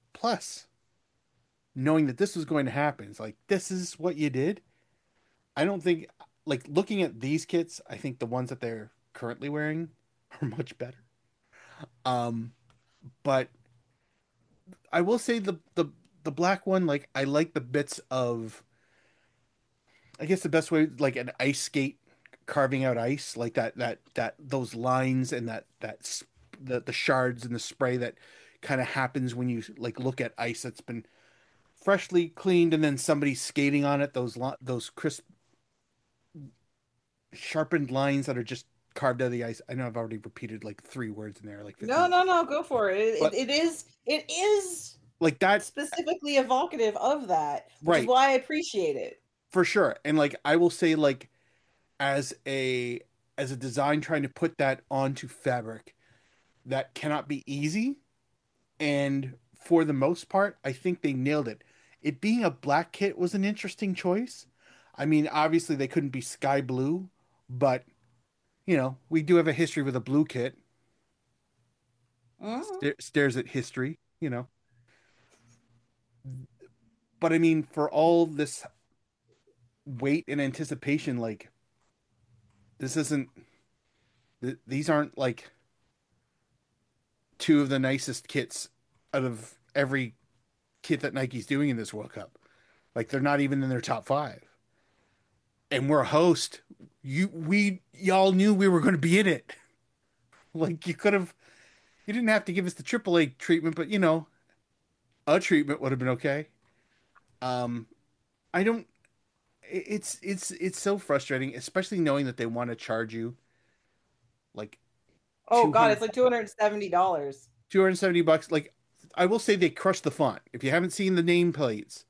knowing that this was going to happen, it's like, this is what you did. I don't think, like, looking at these kits, I think the ones that they're currently wearing are much better. But I will say the black one, like, I like the bits of, I guess the best way, like an ice skate carving out ice, like that those lines and the shards and the spray that kind of happens when you like look at ice that's been freshly cleaned and then somebody's skating on it. Those crisp, sharpened lines that are just carved out of the ice. I know I've already repeated like 3 words in there, like 15. No, go for it. But It is like that, specifically evocative of that, which is right? why I appreciate it. For sure. And like I will say, like as a design trying to put that onto fabric, that cannot be easy. And for the most part, I think they nailed it. It being a black kit was an interesting choice. I mean, obviously they couldn't be sky blue, but we do have a history with a blue kit. Stares at history. But I mean, for all this wait and anticipation, like this isn't these aren't like two of the nicest kits out of every kit that Nike's doing in this World Cup. Like they're not even in their top 5. And we're a host. Y'all knew we were going to be in it. Like you didn't have to give us the AAA treatment, but a treatment would have been okay. Um, I don't. It's so frustrating, especially knowing that they want to charge you like Oh God, it's like $270. $270. Like I will say they crushed the font. If you haven't seen the nameplates,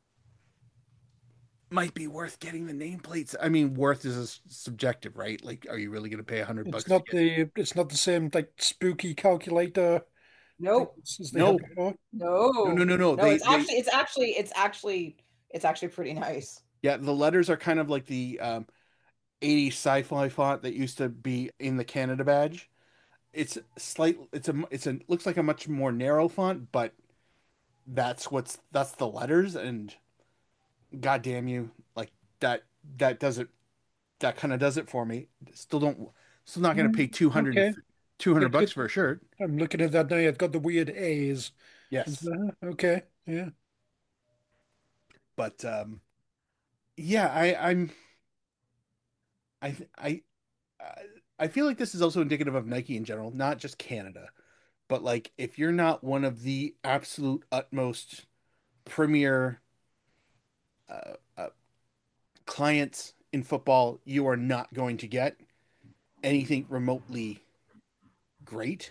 might be worth getting the nameplates. I mean, worth is subjective, right? Like, are you really going to pay $100? It's not the same like spooky calculator. Nope. As they No. had before. No. No. No, it's actually pretty nice. Yeah, the letters are kind of like the 80s sci-fi font that used to be in the Canada badge. It's slight. It's a looks like a much more narrow font, but that's the letters, and God damn you, like that that does it. That kind of does it for me. Still not going to pay 200 Okay. $200 for a shirt. I'm looking at that now. I've got the weird A's. Yes, Okay. Yeah. but yeah, I I I feel like this is also indicative of Nike in general, not just Canada, but like if you're not one of the absolute utmost premier uh, uh, clients in football, you are not going to get anything remotely great.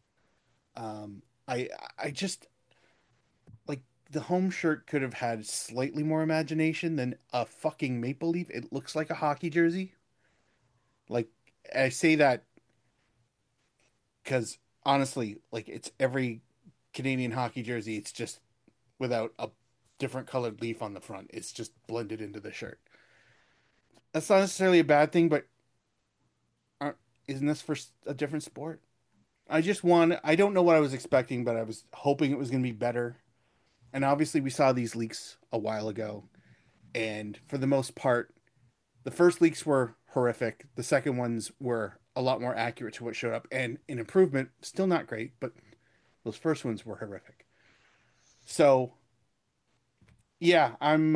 I just like the home shirt could have had slightly more imagination than a fucking maple leaf. It looks like a hockey jersey. Like I say that because honestly, like it's every Canadian hockey jersey. It's just without a different colored leaf on the front. It's just blended into the shirt. That's not necessarily a bad thing, but isn't this for a different sport? I don't know what I was expecting, but I was hoping it was going to be better. And obviously, we saw these leaks a while ago. And for the most part, the first leaks were horrific. The second ones were a lot more accurate to what showed up and an improvement. Still not great, but those first ones were horrific. So, yeah, I'm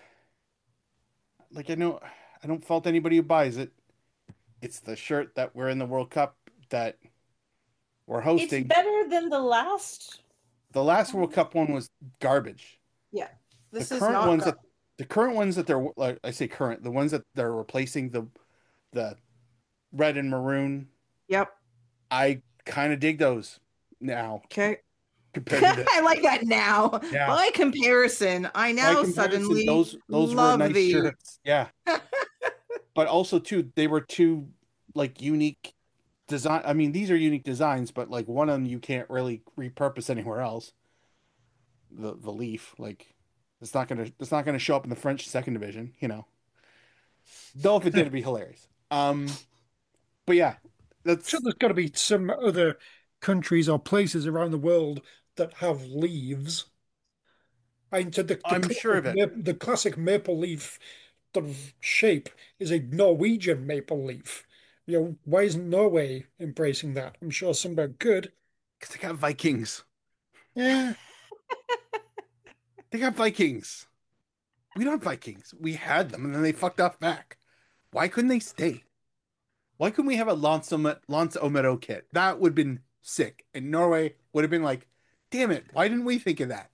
like, I don't fault anybody who buys it. It's the shirt that we're in the World Cup that we're hosting. It's better than the last. The last World Cup one was garbage. Yeah, this The is current not. ones that the current ones that they're like, I say current, the ones that they're replacing the red and maroon. Yep. I kind of dig those now Okay. compared to I like that now. Yeah. By comparison, I now suddenly those love were nice these. shirts. Yeah. But also too, they were two like unique design. I mean, these are unique designs, but like one of them you can't really repurpose anywhere else. The leaf, like it's not gonna show up in the French second division, Though if it did, it'd be hilarious. But yeah, that's Sure, there's got to be some other countries or places around the world that have leaves. I mean, so I'm sure of it. the classic maple leaf sort of shape is a Norwegian maple leaf. Why isn't Norway embracing that? I'm sure somewhere good. Because they got Vikings. Yeah. They got Vikings. We don't have Vikings. We had them, and then they fucked off back. Why couldn't they stay? Why couldn't we have a Lance Omero kit? That would have been sick. And Norway would have been like, Damn it! Why didn't we think of that?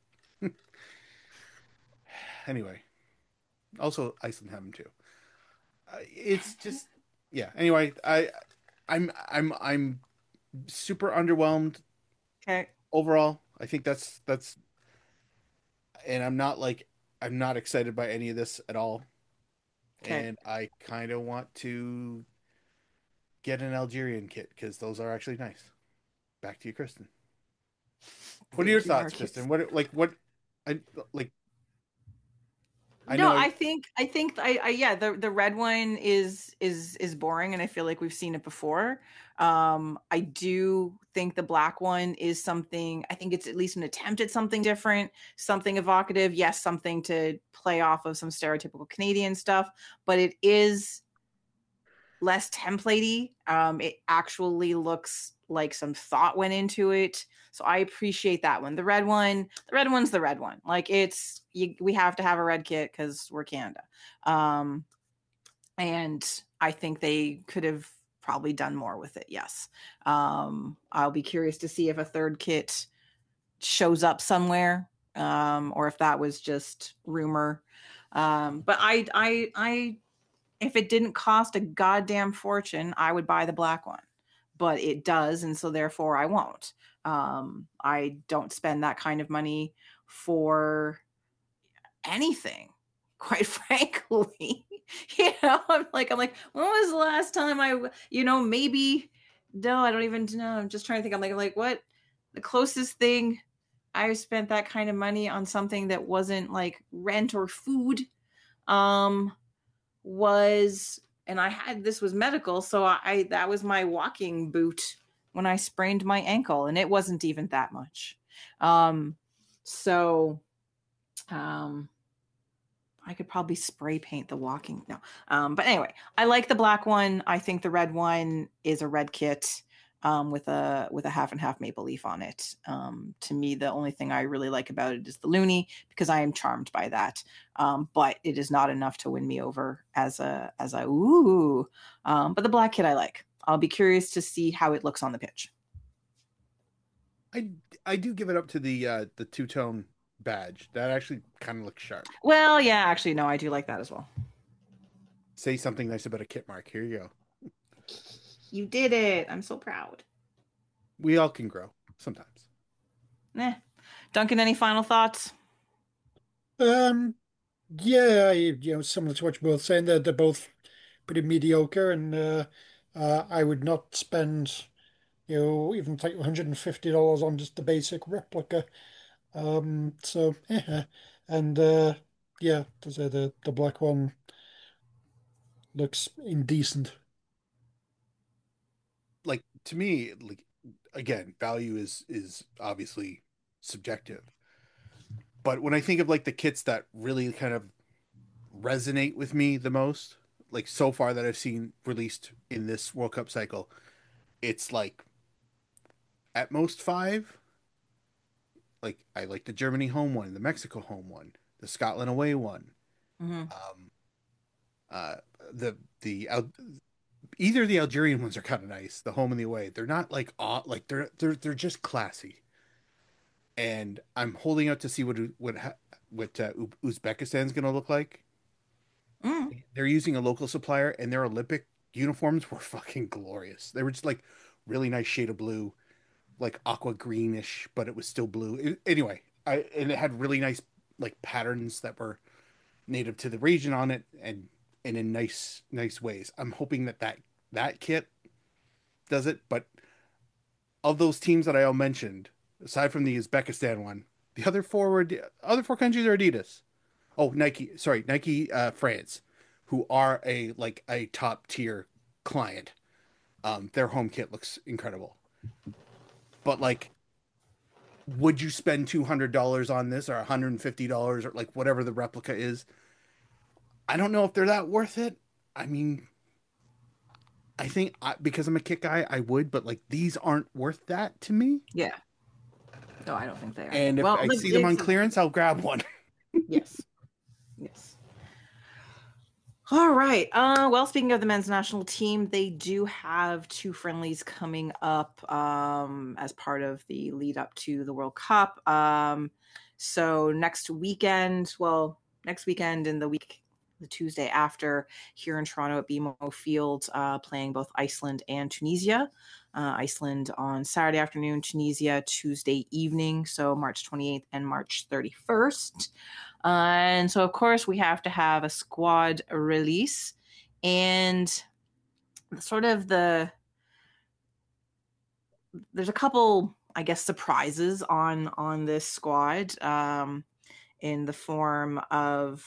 Anyway, also Iceland have them too. It's just yeah. Anyway, I'm super underwhelmed Okay. overall. I think that's, and I'm not excited by any of this at all. Okay. And I kind of want to get an Algerian kit because those are actually nice. Back to you, Kristen. What are your Thank you, thoughts, Marcus. Kristen? What I like I No, know I think yeah, the red one is boring, and I feel like we've seen it before. I do think the black one is something. I think it's at least an attempt at something different, something evocative. Yes, something to play off of some stereotypical Canadian stuff, but it is less templatey. It actually looks like some thought went into it. So I appreciate that one. The red one's the red one. Like we have to have a red kit because we're Canada. And I think they could have probably done more with it. Yes. I'll be curious to see if a third kit shows up somewhere, or if that was just rumor. But I if it didn't cost a goddamn fortune, I would buy the black one. But it does, and so therefore I won't. I don't spend that kind of money for anything, quite frankly. I'm like, when was the last time maybe no, I don't even know. I'm just trying to think. I'm like what the closest thing I spent that kind of money on something that wasn't like rent or food. Was and I had this was medical, so I that was my walking boot when I sprained my ankle, and it wasn't even that much. So I could probably spray paint the walking. No. But anyway, I like the black one. I think the red one is a red kit with a half and half maple leaf on it. To me, the only thing I really like about it is the loonie, because I am charmed by that. But it is not enough to win me over as a ooh. But the black kit I like. I'll be curious to see how it looks on the pitch. I do give it up to the two-tone badge. That actually kind of looks sharp. Well, yeah, actually, no, I do like that as well. Say something nice about a kit, Mark. Here you go. You did it. I'm so proud. We all can grow sometimes. Duncan, any final thoughts? Yeah, similar to what you're both saying, they're both pretty mediocre, and I would not spend, even like $150 on just the basic replica. So yeah, and yeah, the black one looks indecent. Like to me, like again, value is obviously subjective. But when I think of like the kits that really kind of resonate with me the most, like so far that I've seen released in this World Cup cycle, it's like at most five. Like I like the Germany home one, the Mexico home one, the Scotland away one. Mm-hmm. Uh, the either the Algerian ones are kind of nice, the home and the away. They're not like like they're just classy. And I'm holding out to see what Uzbekistan's going to look like. Mm. They're using a local supplier, and their Olympic uniforms were fucking glorious. They were just like really nice shade of blue, like aqua greenish, but it was still blue. Anyway, and it had really nice like patterns that were native to the region on it, and in nice ways. I'm hoping that kit does it, but of those teams that I all mentioned, aside from the Uzbekistan one, the other four countries are Adidas. Oh, Nike, sorry, Nike France, who are a top tier client. Their home kit looks incredible. But like, would you spend $200 on this, or $150, or like whatever the replica is? I don't know if they're that worth it. I mean, I think because I'm a kit guy, I would, but like these aren't worth that to me. Yeah. No, I don't think they are. And if I see them on clearance, I'll grab one. Yes. Yes. All right. Well, speaking of the men's national team, they do have 2 friendlies coming up as part of the lead up to the World Cup. So next weekend and the Tuesday after, here in Toronto at BMO Field, playing both Iceland and Tunisia. Iceland on Saturday afternoon, Tunisia Tuesday evening, so March 28th and March 31st. And so, of course, we have to have a squad release, and sort of there's a couple, I guess, surprises on this squad, in the form of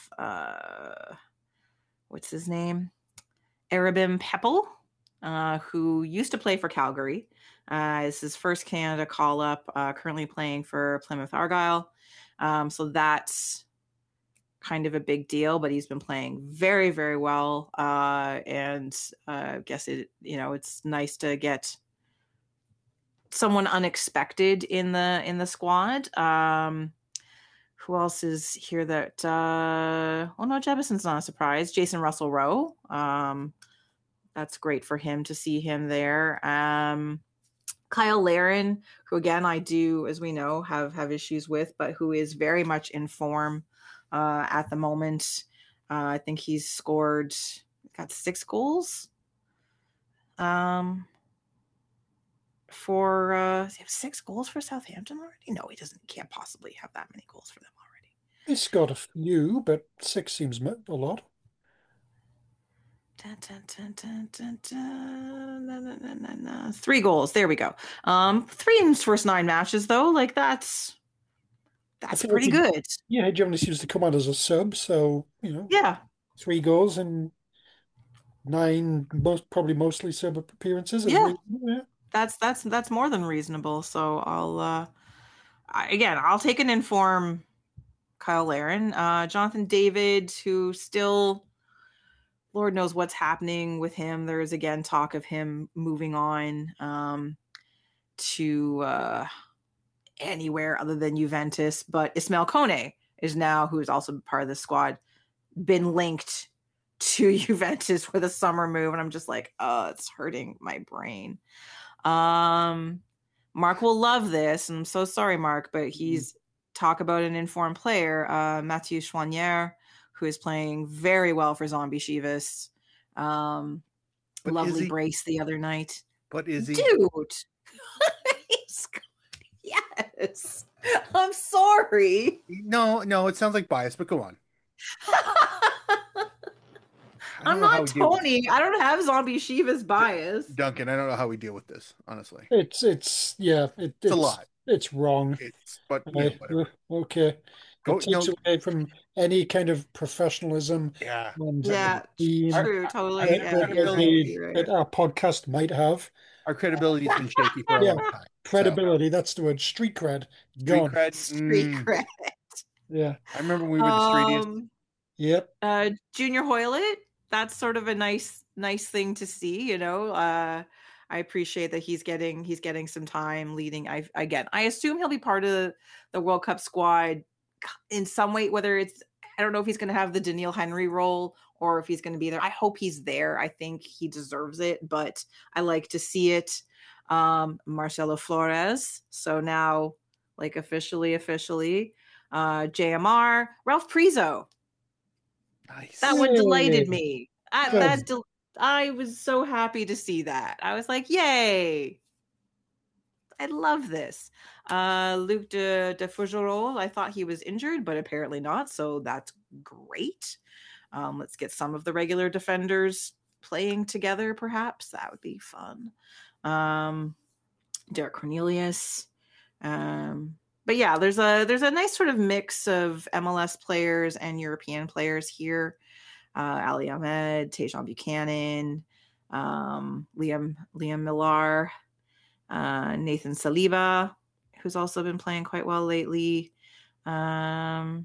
what's his name, Arabim Peppel, who used to play for Calgary. It's his first Canada call up. Currently playing for Plymouth Argyle. So that's kind of a big deal, but he's been playing very, very well. And I guess it's nice to get someone unexpected in the squad. Who else is here that Jebuson's not a surprise. Jason Russell Rowe. That's great for him to see him there. Kyle Larin, who again I do, as we know, have issues with, but who is very much in form at the moment. I think he's got 6 goals. Does he have 6 goals for Southampton already? No, he doesn't. He can't possibly have that many goals for them already. He's got a few, but 6 seems a lot. 3 goals. There we go. 3 in his first 9 matches, though. Like that's pretty good. Yeah, he generally seems to come out as a sub, so Yeah, 3 goals and 9 mostly sub appearances. Yeah. That's more than reasonable. So I'll take an inform Kyle Larin. Jonathan David, who still, Lord knows what's happening with him. There is again talk of him moving on to anywhere other than Juventus. But Ismail Kone is now, who is also part of the squad, been linked to Juventus with a summer move, and I'm just like, oh, it's hurting my brain. Mark will love this, and I'm so sorry, Mark, but he's talk about an informed player, Mathieu Chouanière, who is playing very well for Zombie Chivas. Lovely brace the other night. But is he? Dude. Yes. I'm sorry. No, it sounds like bias, but go on. I'm not Tony. I don't have Zombie Chivas bias. Duncan, I don't know how we deal with this, honestly. It's a lot. It's wrong. Whatever. Okay. It takes away from any kind of professionalism. Yeah. True, totally. That our podcast might have. Our credibility has been shaky for a long time. Credibility, that's the word. Street cred. Gone. Street cred. Yeah. I remember when we were the streetiest. Yep. Junior Hoylett, that's sort of a nice thing to see, I appreciate that he's getting some time leading. I assume he'll be part of the World Cup squad in some way, whether it's, I don't know if he's going to have the Daniil Henry role or if he's going to be there. I hope he's there. I think he deserves it, but I like to see it. Marcelo Flores. So now, like officially, JMR, Ralph Priso. Nice. That one delighted me. I was so happy to see that. I was like, yay. I love this. Luc de Fougerolles, I thought he was injured, but apparently not. So that's great. Let's get some of the regular defenders playing together, perhaps. That would be fun. Derek Cornelius. But yeah, there's a nice sort of mix of MLS players and European players here. Ali Ahmed, Tajon Buchanan, Liam Millar, Nathan Saliba, who's also been playing quite well lately. I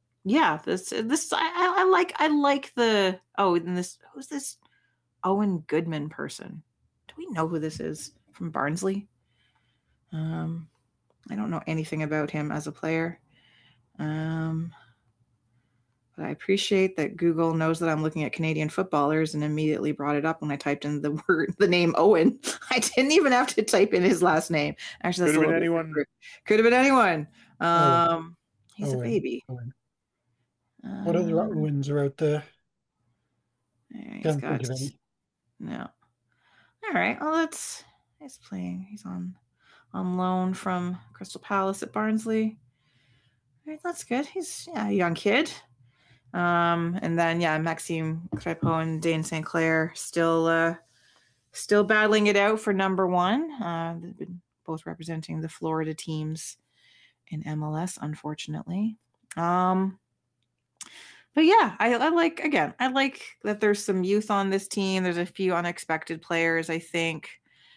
like the who's this Owen Goodman person? Do we know who this is from Barnsley? I don't know anything about him as a player. But I appreciate that Google knows that I'm looking at Canadian footballers and immediately brought it up when I typed in the name Owen. I didn't even have to type in his last name. Actually, that's Could have a been little bit anyone. rude. Could have been anyone. Owen. He's a Owen. baby. Owen. What other Owens are out there? He's Can't got think of any. no. All right. Well, he's playing. He's on loan from Crystal Palace at Barnsley. All right, that's good. He's a young kid. And then Maxime Crepeau and Dane St. Clair still battling it out for number one. They've been both representing the Florida teams in MLS, unfortunately. But yeah, I like that there's some youth on this team. There's a few unexpected players, I think.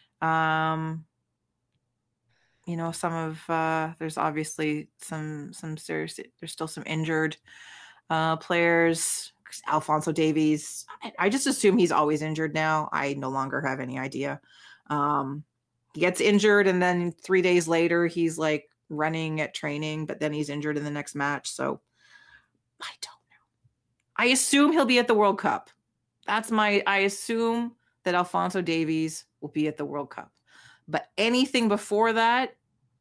There's obviously some serious. There's still some injured players. Alphonso Davies. I just assume he's always injured now. I no longer have any idea. He gets injured, and then 3 days later, he's like running at training, but then he's injured in the next match. So I don't know. I assume he'll be at the World Cup. I assume that Alphonso Davies will be at the World Cup. But anything before that,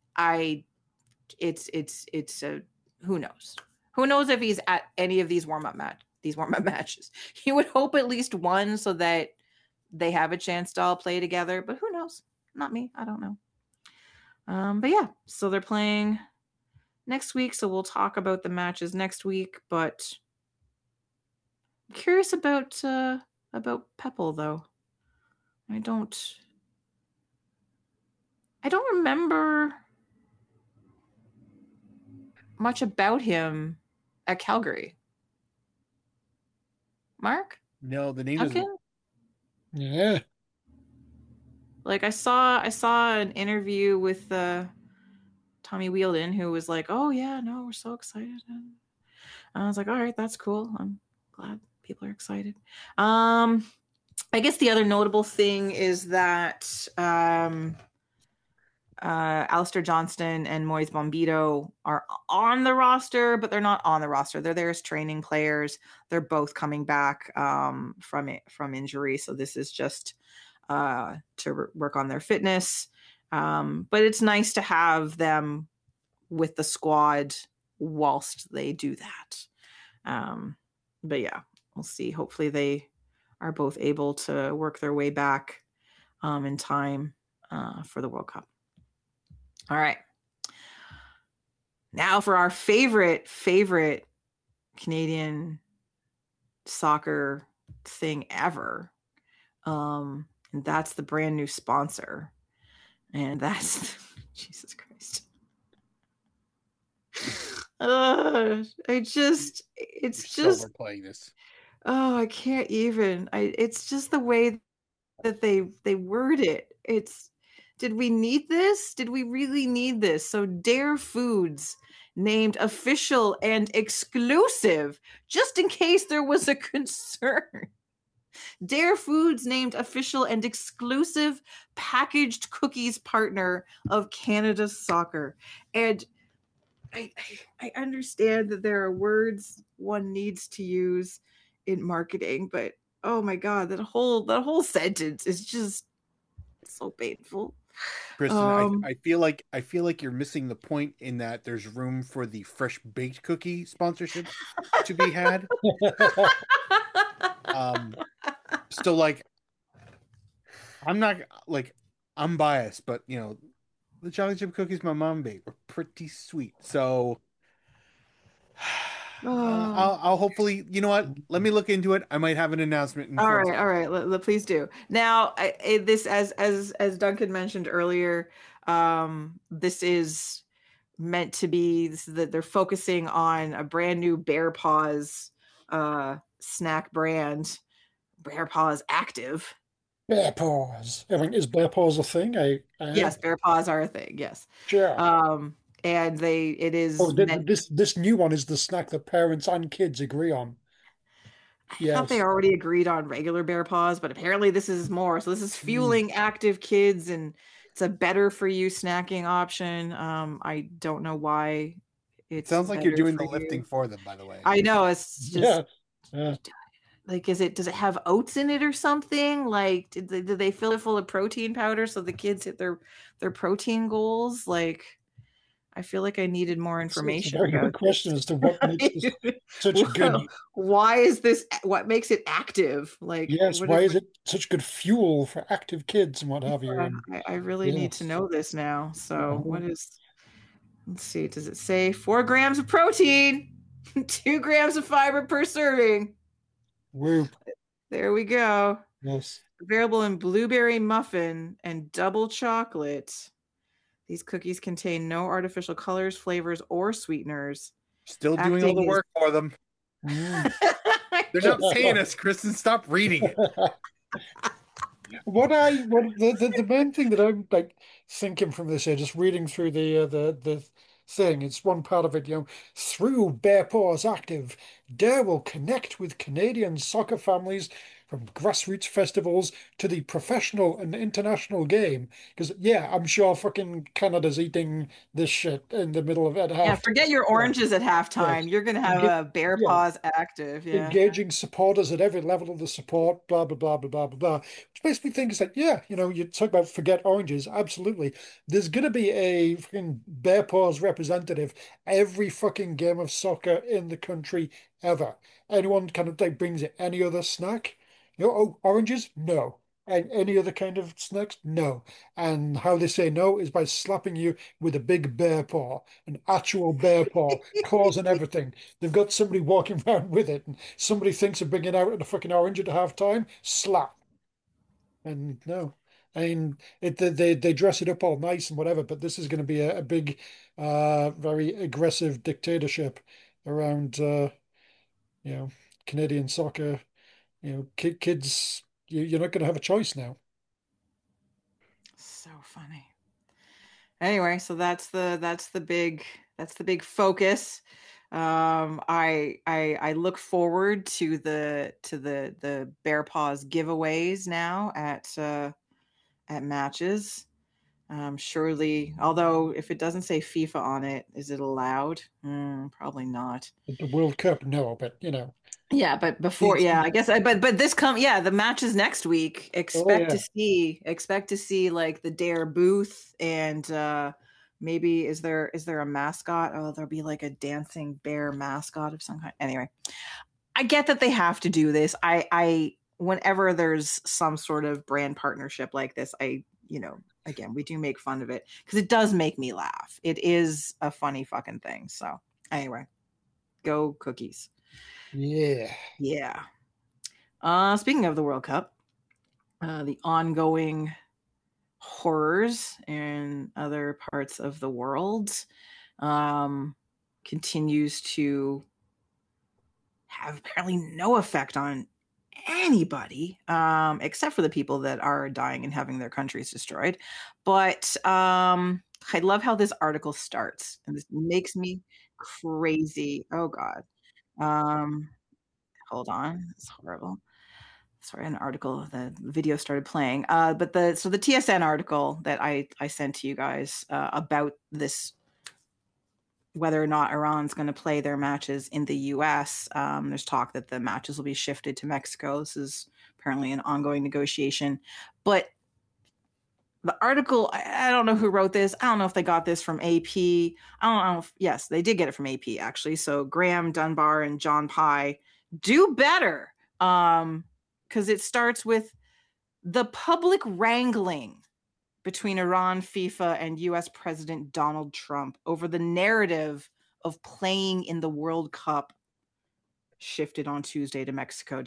who knows? Who knows if he's at any of these warm-up matches? You would hope at least one so that they have a chance to all play together, but who knows? Not me. I don't know. But yeah, so they're playing next week, so we'll talk about the matches next week, but I'm curious about Peppel though. I don't remember much about him at Calgary. Mark? No, the name Duncan? is. Yeah. Like I saw an interview with Tommy Wheeldon, who was like, "Oh yeah, no, we're so excited." And I was like, "All right, that's cool. I'm glad people are excited." I guess the other notable thing is that Alistair Johnston and Moise Bombito are on the roster, but they're not on the roster. They're there as training players. They're both coming back from injury, so this is just to work on their fitness. But it's nice to have them with the squad whilst they do that. But yeah, we'll see. Hopefully they are both able to work their way back in time for the World Cup. All right. Now for our favorite Canadian soccer thing ever. And that's the brand new sponsor. And that's Jesus Christ. It's just overplaying this. Oh, I can't even. It's just the way that they word it. Did we need this? Did we really need this? So Dare Foods named official and exclusive, just in case there was a concern. Dare Foods named official and exclusive packaged cookies partner of Canada Soccer. And I understand that there are words one needs to use in marketing, but oh my God, that whole sentence is just so painful. Kristen, I feel like you're missing the point in that there's room for the fresh baked cookie sponsorship to be had. So like, I'm biased, but you know, the chocolate chip cookies my mom baked were pretty sweet. So I'll hopefully, you know what? Let me look into it. I might have an announcement. All right. Please do. Now, this, as Duncan mentioned earlier, this is meant to be that they're focusing on a brand new Bear Paws snack brand, Bear Paws Active. Bear Paws. I mean, is Bear Paws a thing? Yes, Bear Paws are a thing. Yes. Sure. And it is. Oh, this new one is the snack that parents and kids agree on. I thought they already agreed on regular Bear Paws, but apparently this is more. So this is fueling active kids, and it's a better for you snacking option. I don't know why It sounds like you're doing the lifting for them, by the way. I know, it's just Yeah. like, does it have oats in it or something? Like, did they fill it full of protein powder so the kids hit their protein goals? Like, I feel like I needed more information. It's a very good question as to what makes this such good. Why is this? What makes it active? Like, Yes, why is it such good fuel for active kids and what have you? And I really need to know this now. So, what is? Let's see. Does it say 4 grams of protein, 2 grams of fiber per serving? Whoop. There we go. Yes. Available in blueberry muffin and double chocolate. These cookies contain no artificial colors, flavors, or sweeteners. Still doing all the work for them. Mm. They're not paying us, Kristen. Stop reading it. The main thing that I'm like thinking from this here, just reading through the thing, it's one part of it, through Bear Paws Active, Dare will connect with Canadian soccer families from grassroots festivals to the professional and international game. Because yeah, I'm sure fucking Canada's eating this shit in the middle of it. Yeah, forget your oranges at halftime. Yes. You're gonna have a Bear Paws Active. Yeah. Engaging supporters at every level of the support, blah blah blah blah blah blah blah. Which makes me think it's like, yeah, you talk about forget oranges, absolutely. There's gonna be a fucking Bear Paws representative every fucking game of soccer in the country ever. Anyone kind of like brings any other snack? Oh, oranges? No. And any other kind of snacks? No. And how they say no is by slapping you with a big bear paw, an actual bear paw, claws and everything. They've got somebody walking around with it, and somebody thinks of bringing out a fucking orange at halftime, slap. And no. I mean, they dress it up all nice and whatever, but this is going to be a big, very aggressive dictatorship around, Canadian soccer. Kids, you're not going to have a choice now. So funny. Anyway, so that's the big focus. I look forward to the Bear Paws giveaways now at matches. Surely, although if it doesn't say FIFA on it, is it allowed? Probably not. The World Cup, no, but Yeah, but before, yeah, I guess, but this the match is next week. Expect to see like the Dare booth, and maybe is there a mascot? Oh, there'll be like a dancing bear mascot of some kind. Anyway, I get that they have to do this. I whenever there's some sort of brand partnership like this, again, we do make fun of it because it does make me laugh. It is a funny fucking thing. So anyway, go Cookies. Yeah. Speaking of the World Cup, the ongoing horrors in other parts of the world continues to have apparently no effect on anybody, except for the people that are dying and having their countries destroyed. But I love how this article starts, and this makes me crazy. Oh God. Hold on, it's horrible. Sorry, an article, the video started playing. But the TSN article that I sent to you guys about this, whether or not Iran's going to play their matches in the US. There's talk that the matches will be shifted to Mexico. This is apparently an ongoing negotiation. But the article, I don't know who wrote this. I don't know if they got this from AP. I don't know. Yes, they did get it from AP, actually. So Graham Dunbar and John Pye do better. Because it starts with the public wrangling between Iran, FIFA, and US President Donald Trump over the narrative of playing in the World Cup shifted on Tuesday to Mexico.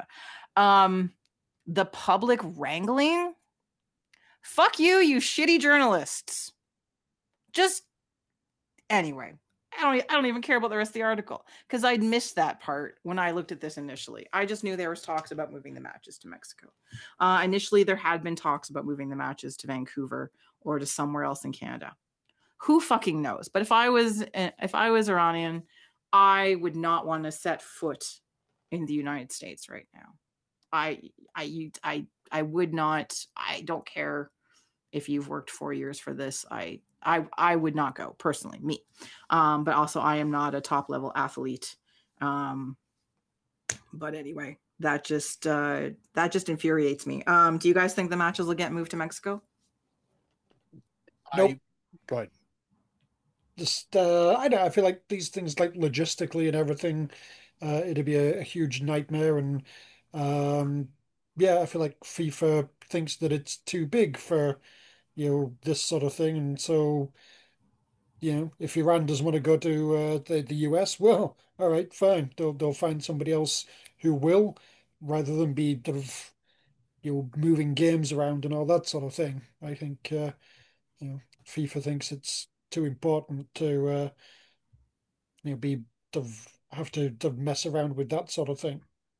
The public wrangling? Fuck you, you shitty journalists. Just anyway, I don't even care about the rest of the article because I'd missed that part when I looked at this initially. I just knew there was talks about moving the matches to Mexico. Initially, there had been talks about moving the matches to Vancouver or to somewhere else in Canada. Who fucking knows? But if I was Iranian, I would not want to set foot in the United States right now. I would not. I don't care if you've worked 4 years for this, I would not go personally, me. But also I am not a top level athlete. But anyway, that just infuriates me. Do you guys think the matches will get moved to Mexico? Nope. Go ahead. Just I don't know, I feel like these things, like logistically and everything, it'd be a huge nightmare. And yeah, I feel like FIFA thinks that it's too big for, this sort of thing. And so, if Iran doesn't want to go to the US, well, all right, fine. They'll find somebody else who will, rather than be sort of, moving games around and all that sort of thing. I think FIFA thinks it's too important to be have to mess around with that sort of thing.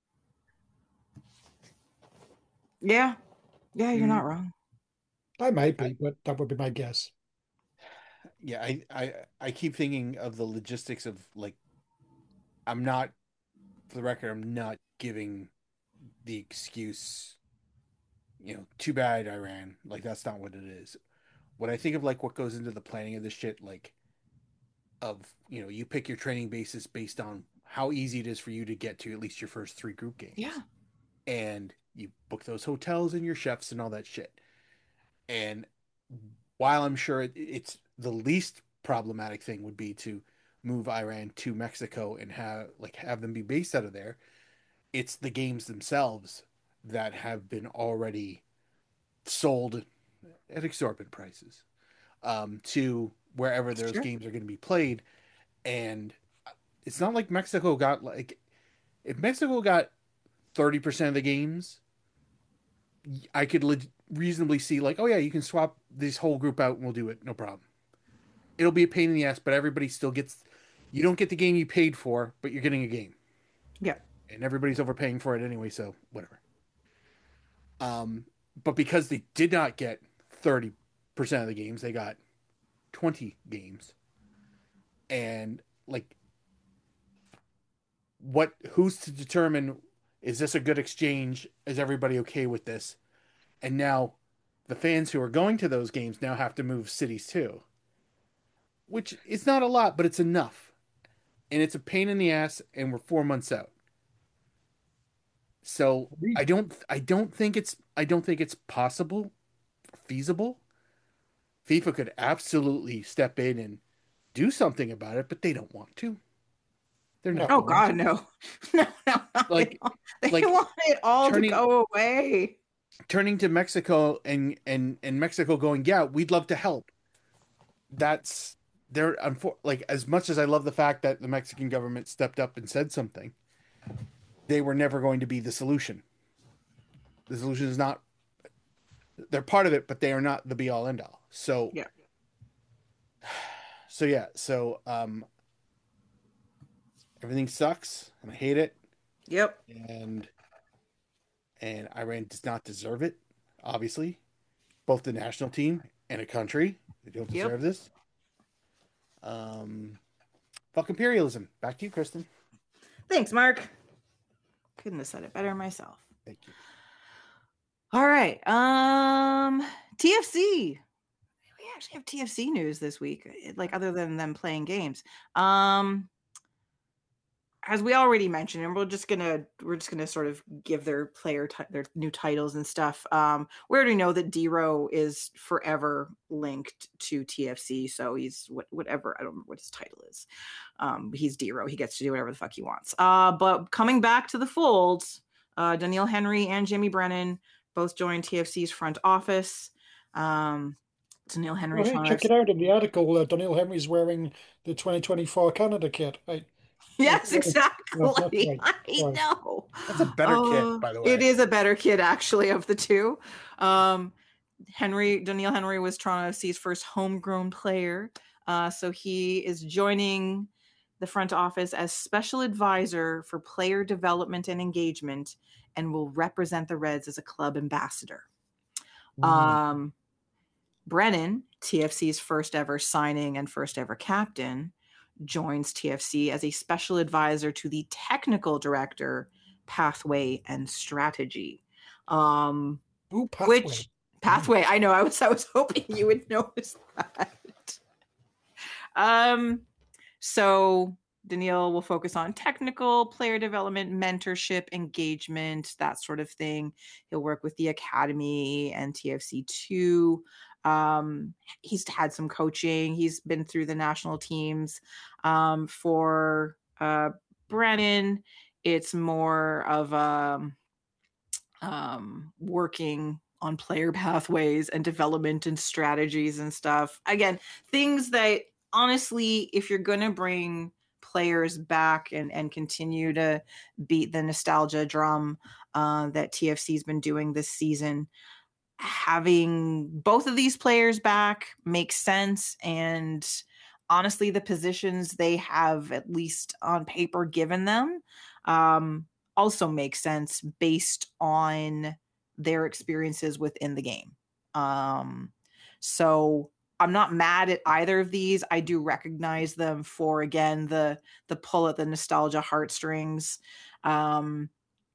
Yeah, you're not wrong. I might be, but that would be my guess. Yeah, I keep thinking of the logistics of, like, I'm not, for the record, I'm not giving the excuse, too bad Iran. Like, that's not what it is. When I think of, like, what goes into the planning of this shit, like, of, you pick your training basis based on how easy it is for you to get to at least your first 3 group games. Yeah. And you book those hotels and your chefs and all that shit. And while I'm sure it's the least problematic thing would be to move Iran to Mexico and have them be based out of there, it's the games themselves that have been already sold at exorbitant prices to wherever those games are going to be played. And it's not like Mexico got, like, if Mexico got 30% of the games, I could reasonably see, like, oh yeah, you can swap this whole group out and we'll do it, no problem. It'll be a pain in the ass, but everybody still gets, you don't get the game you paid for, but you're getting a game. Yeah. And everybody's overpaying for it anyway, so whatever. But because they did not get 30% of the games, they got 20 games. And, like, who's to determine, is this a good exchange? Is everybody okay with this? And now the fans who are going to those games now have to move cities too, which is not a lot, but it's enough. And it's a pain in the ass, and we're 4 months out. So I don't think it's possible, feasible. FIFA could absolutely step in and do something about it, but they don't want to. They're not. Oh God, no. No. Like, they want it all to go away. Turning to Mexico and Mexico going, yeah, we'd love to help. That's like, as much as I love the fact that the Mexican government stepped up and said something, they were never going to be the solution. The solution is not, they're part of it, but they are not the be all end all. So yeah. So everything sucks and I hate it. Yep. And Iran does not deserve it, obviously. Both the national team and a country. They don't deserve this. Fuck imperialism. Back to you, Kristen. Thanks, Mark. Couldn't have said it better myself. Thank you. All right. TFC. We actually have TFC news this week, like, other than them playing games. As we already mentioned, and we're just gonna sort of give their their new titles and stuff. We already know that D-Row is forever linked to TFC, so he's whatever, I don't remember what his title is. He's D-Row. He gets to do whatever the fuck he wants. But coming back to the fold, Daniil Henry and Jimmy Brennan both joined TFC's front office. Daniil Henry. Well, hey, check it out in the article. Daniil Henry's wearing the 2024 Canada kit. Yes, exactly. No, right. I know. That's a better kit, by the way. It is a better kit, actually, of the two. Daniil Henry was Toronto FC's first homegrown player. So he is joining the front office as special advisor for player development and engagement, and will represent the Reds as a club ambassador. Brennan, TFC's first ever signing and first ever captain, joins TFC as a special advisor to the technical director, pathway and strategy. Pathway. Pathway. I know. I was hoping you would notice that. So Daniil will focus on technical player development, mentorship, engagement, that sort of thing. He'll work with the academy and TFC2. He's had some coaching. He's been through the national teams. For Brennan, it's more of working on player pathways and development and strategies and stuff. Again, things that honestly, if you're going to bring players back and continue to beat the nostalgia drum that TFC's been doing this season, having both of these players back makes sense. And honestly, the positions they have, at least on paper, given them also makes sense based on their experiences within the game. So I'm not mad at either of these. I do recognize them for, again, the pull at the nostalgia heartstrings. But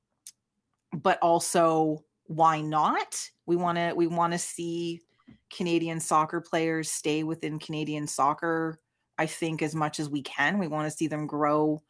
also, why not? We want to see Canadian soccer players stay within Canadian soccer, I think, as much as we can. We want to see them grow,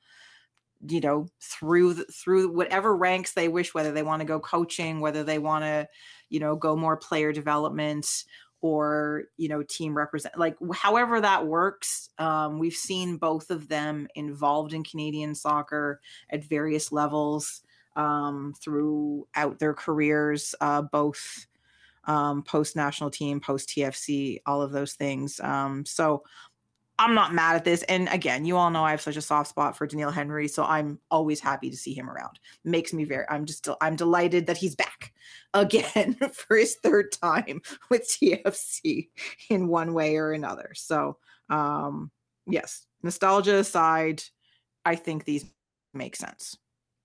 through whatever ranks they wish, whether they want to go coaching, whether they want to, go more player development or, team represent, like however that works. We've seen both of them involved in Canadian soccer at various levels throughout their careers, both post national team, post TFC, all of those things. So I'm not mad at this. And again, you all know I have such a soft spot for Daniil Henry, so I'm always happy to see him around. Makes me I'm delighted that he's back again for his third time with TFC in one way or another. So yes, nostalgia aside, I think these make sense.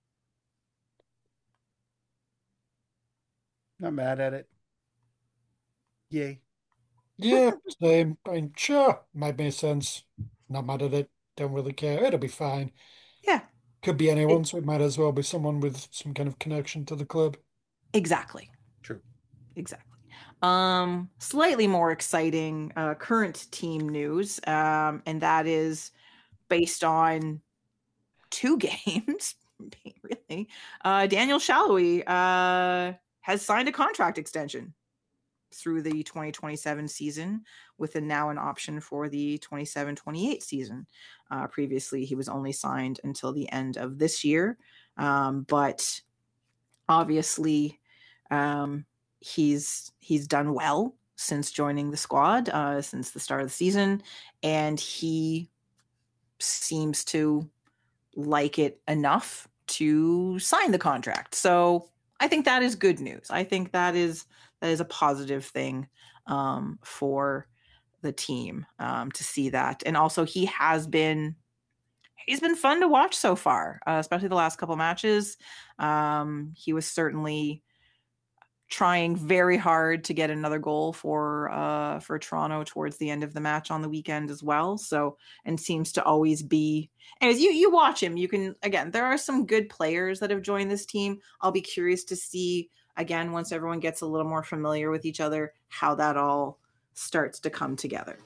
Not mad at it. Yay. Yeah, same. I'm sure might make sense. Not mad at it. Don't really care. It'll be fine. Yeah. Could be anyone, so it might as well be someone with some kind of connection to the club. Exactly. True. Exactly. Slightly more exciting current team news, and that is based on 2 games, really. Daniel Shalhoub has signed a contract extension through the 2027 season with now an option for the 27-28 season. Previously, he was only signed until the end of this year. But obviously, he's done well since joining the squad, since the start of the season. And he seems to like it enough to sign the contract. So I think that is good news. I think that is a positive thing for the team to see that. And also he's been fun to watch so far, especially the last couple matches. He was certainly trying very hard to get another goal for Toronto towards the end of the match on the weekend as well. So, and seems to always be, as you watch him, you can, again, there are some good players that have joined this team. I'll be curious to see, again, once everyone gets a little more familiar with each other, how that all starts to come together.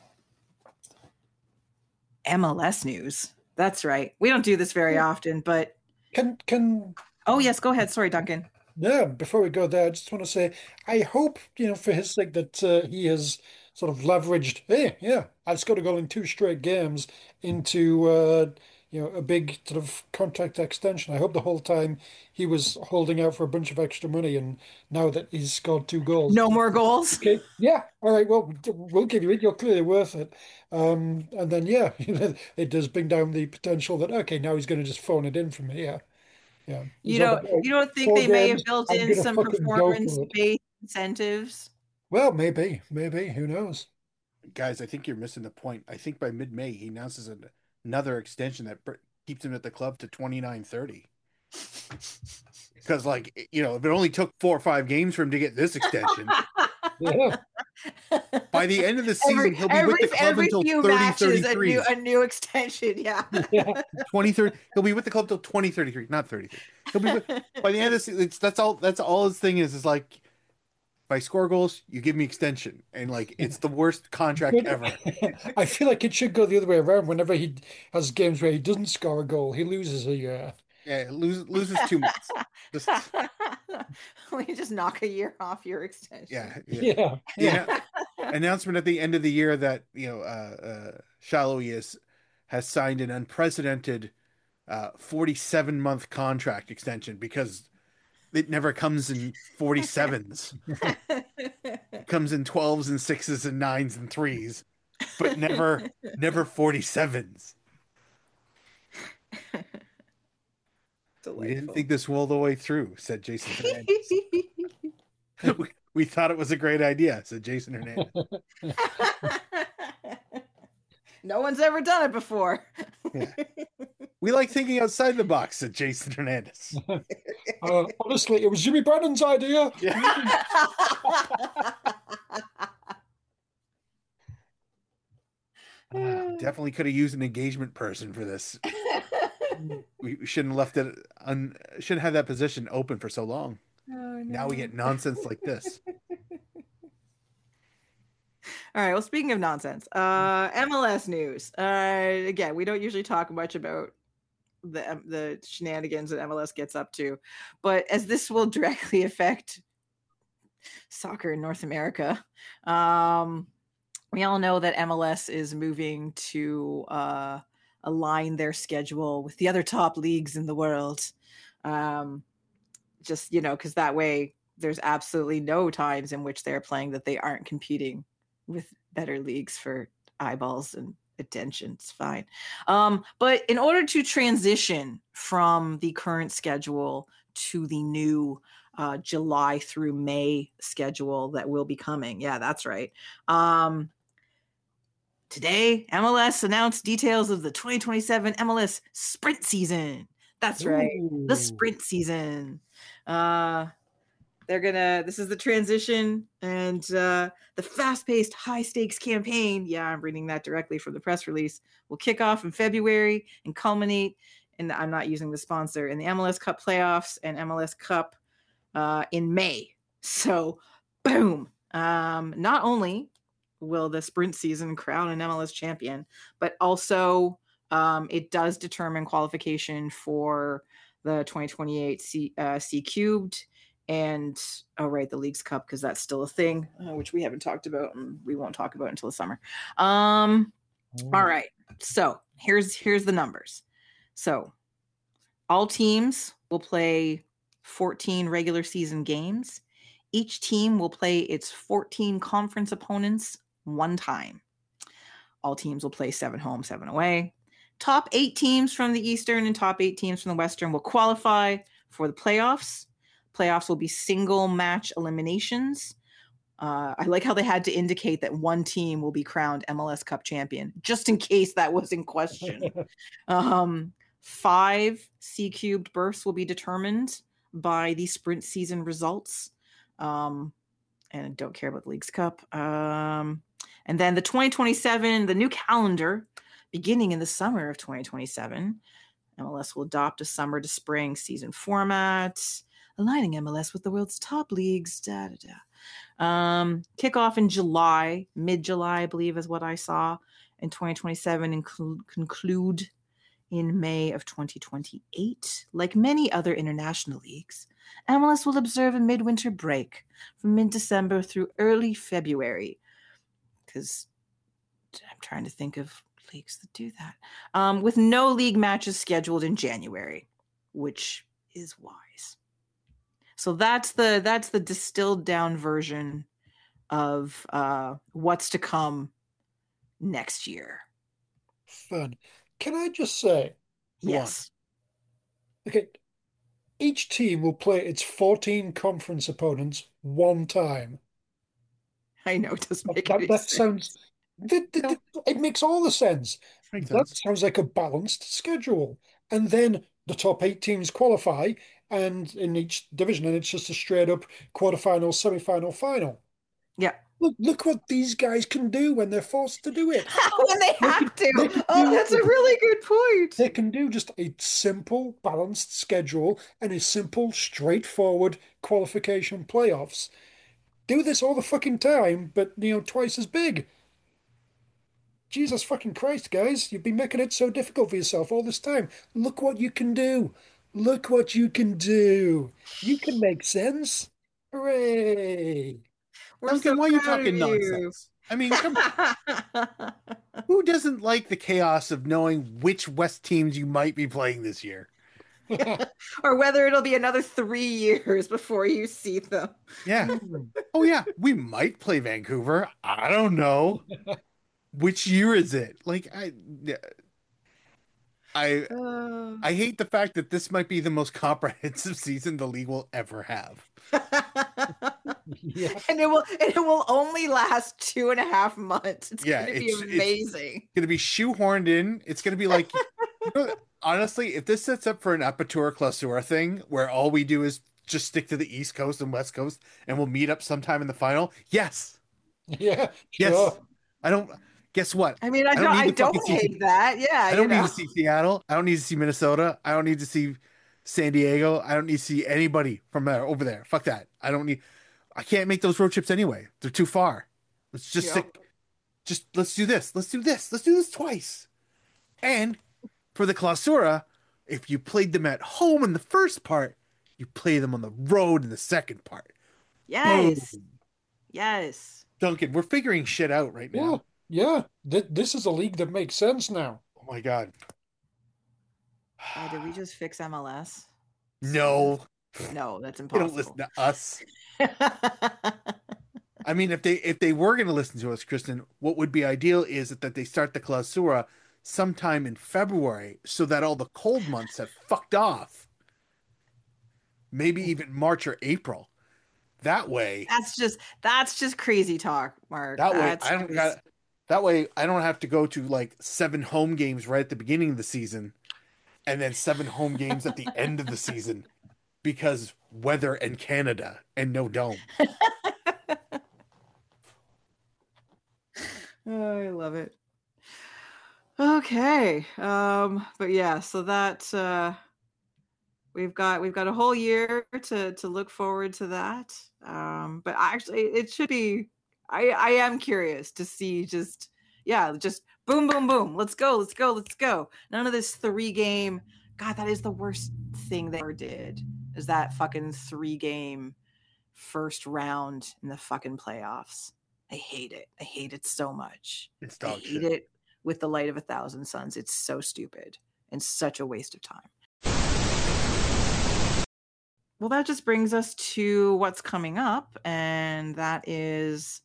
MLS news. That's right. We don't do this very often, but Can oh yes, go ahead. Sorry, Duncan. Yeah, before we go there, I just want to say, I hope, for his sake that he has sort of leveraged, hey, yeah, I've scored a goal in 2 straight games into, a big sort of contract extension. I hope the whole time he was holding out for a bunch of extra money, and now that he's scored 2 goals. No more goals. Okay, yeah, all right, well, we'll give you it. You're clearly worth it. And then, yeah, it does bring down the potential that, okay, now he's going to just phone it in from here. Yeah. You don't think they may have built in some performance-based incentives? Well, maybe. Who knows? Guys, I think you're missing the point. I think by mid-May he announces another extension that keeps him at the club to 29-30. Because, if it only took 4 or 5 games for him to get this extension, yeah. By the end of the season, he'll be with the club until 30-33. A new extension, yeah. 2030. He'll be with the club until 2033, not 33. He'll be by the end of the season. That's all his thing is like, if I score goals, you give me extension. And like, it's the worst contract ever. I feel like it should go the other way around. Whenever he has games where he doesn't score a goal, he loses a year. Yeah, loses 2 months. Just We just knock a year off your extension. yeah. Yeah. Announcement at the end of the year that Shallowy has signed an unprecedented 47-month contract extension because it never comes in 47s. It comes in 12s and 6s and 9s and 3s, but never 47s. We didn't think this all the way through, said Jason Hernandez. we thought it was a great idea, said Jason Hernandez. No one's ever done it before. Yeah. We like thinking outside the box, said Jason Hernandez. Honestly, it was Jimmy Brennan's idea. Yeah. Definitely could have used an engagement person for this. We shouldn't have left it shouldn't have that position open for so long. Oh, no. Now we get nonsense like this. All right. Well, speaking of nonsense, MLS news. Again, we don't usually talk much about the shenanigans that MLS gets up to, but as this will directly affect soccer in North America, we all know that MLS is moving to align their schedule with the other top leagues in the world. Just, because that way there's absolutely no times in which they're playing that they aren't competing with better leagues for eyeballs and attention. It's fine. But in order to transition from the current schedule to the new July through May schedule that will be coming. Yeah, that's right. Today, MLS announced details of the 2027 MLS sprint season. That's right. The sprint season. This is the transition and the fast-paced, high-stakes campaign. Yeah, I'm reading that directly from the press release. Will kick off in February and culminate, and I'm not using the sponsor, in the MLS Cup playoffs and MLS Cup in May. So, boom. Not only will the sprint season crown an MLS champion, but also it does determine qualification for the 2028 C Cubed and the Leagues Cup, because that's still a thing, which we haven't talked about and we won't talk about until the summer. All right. So here's the numbers. So all teams will play 14 regular season games. Each team will play its 14 conference opponents one time. All teams will play 7 home, 7 away. Top 8 teams from the Eastern and top 8 teams from the Western will qualify for the playoffs. Playoffs will be single match eliminations. I like how they had to indicate that one team will be crowned MLS Cup champion, just in case that was in question. 5 C Cubed berths will be determined by the sprint season results. And I don't care about the Leagues Cup. And then the 2027, the new calendar, beginning in the summer of 2027, MLS will adopt a summer to spring season format, aligning MLS with the world's top leagues. Kickoff in July, mid-July, I believe is what I saw, in 2027, and conclude in May of 2028. Like many other international leagues, MLS will observe a midwinter break from mid-December through early February, because I'm trying to think of leagues that do that, with no league matches scheduled in January, which is wise. So that's the distilled down version of what's to come next year. Fun. Can I just say? Yes. Okay. Each team will play its 14 conference opponents one time. I know, it doesn't make any sense. Sounds... It makes all the sense. That sounds like a balanced schedule. And then the top 8 teams qualify, and in each division, and it's just a straight up quarterfinal, semi-final, final. Yeah. Look what these guys can do when they're forced to do it. When they have to. That's a really good point. They can do just a simple, balanced schedule and a simple, straightforward qualification playoffs. Do this all the fucking time, but twice as big. Jesus fucking Christ, guys. You've been making it so difficult for yourself all this time. Look what you can do. Look what you can do. You can make sense. Hooray. We're so Duncan, why are you proud of talking you. nonsense? I mean, come on. Who doesn't like the chaos of knowing which West teams you might be playing this year? Or whether it'll be another 3 years before you see them. Yeah. Mm. Oh, yeah. We might play Vancouver. I don't know. Which year is it? Like, I Uh, I hate the fact that this might be the most comprehensive season the league will ever have. Yeah. and it will only last 2.5 months. It's Yeah, gonna be it's amazing. gonna be shoehorned in. It's gonna be like, honestly, if this sets up for an Apertura Clausura thing where all we do is just stick to the East Coast and West Coast and we'll meet up sometime in the final, yes, Yeah, yes. sure. I don't. Guess what? I mean, I don't need I to fucking don't see. hate that. Yeah, I don't need to see Seattle. I don't need to see Minnesota. I don't need to see San Diego. I don't need to see anybody from there over there. Fuck that. I don't need. I can't make those road trips anyway. They're too far. Let's just Yep. stick. Just let's do this. Let's do this. Let's do this twice. And for the Clausura, if you played them at home in the first part, you play them on the road in the second part. Yes. Boom. Yes. Duncan, we're figuring shit out right Yeah, now. yeah. This is a league that makes sense now. Oh my god. Did we just fix MLS? No, No, that's they don't impossible. listen to us. I mean, if they were going to listen to us, Kristen, what would be ideal is that they start the Clausura sometime in February, so that all the cold months have fucked off. Maybe even March or April. That way, that's just crazy talk, Mark. that way That's I don't just- got. That way I don't have to go to like 7 home games right at the beginning of the season, and then 7 home games at the end of the season, because weather and Canada and no dome. Oh, I love it. Okay. But yeah, so that we've got a whole year to look forward to that. But actually it should be I am curious to see just boom, boom, boom. Let's go, let's go, let's go. None of this 3-game. God, that is the worst thing they ever did. Is that fucking 3-game first round in the fucking playoffs. I hate it. I hate it so much. It's I dog hate shit. it with the light of 1,000 suns. It's so stupid and such a waste of time. Well, that just brings us to what's coming up, and that is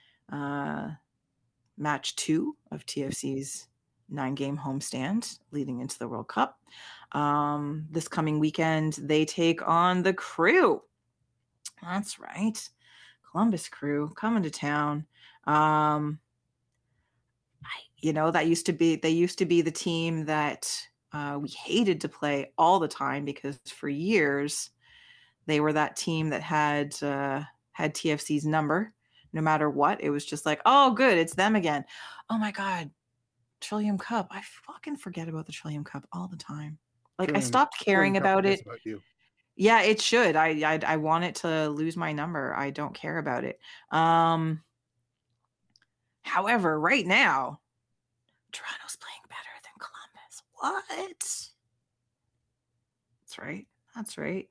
match 2 of TFC's 9-game homestand leading into the World Cup. This coming weekend, they take on the Crew. That's right. Columbus Crew coming to town. That used to be the team that we hated to play all the time, because for years they were that team that had TFC's number no matter what. It was just like, oh, good, it's them again. Oh my God, Trillium Cup. I fucking forget about the Trillium Cup all the time. Like, I stopped caring about it. About you. Yeah, it should. I want it to lose my number. I don't care about it. However, right now, Toronto's playing better than Columbus. What? That's right.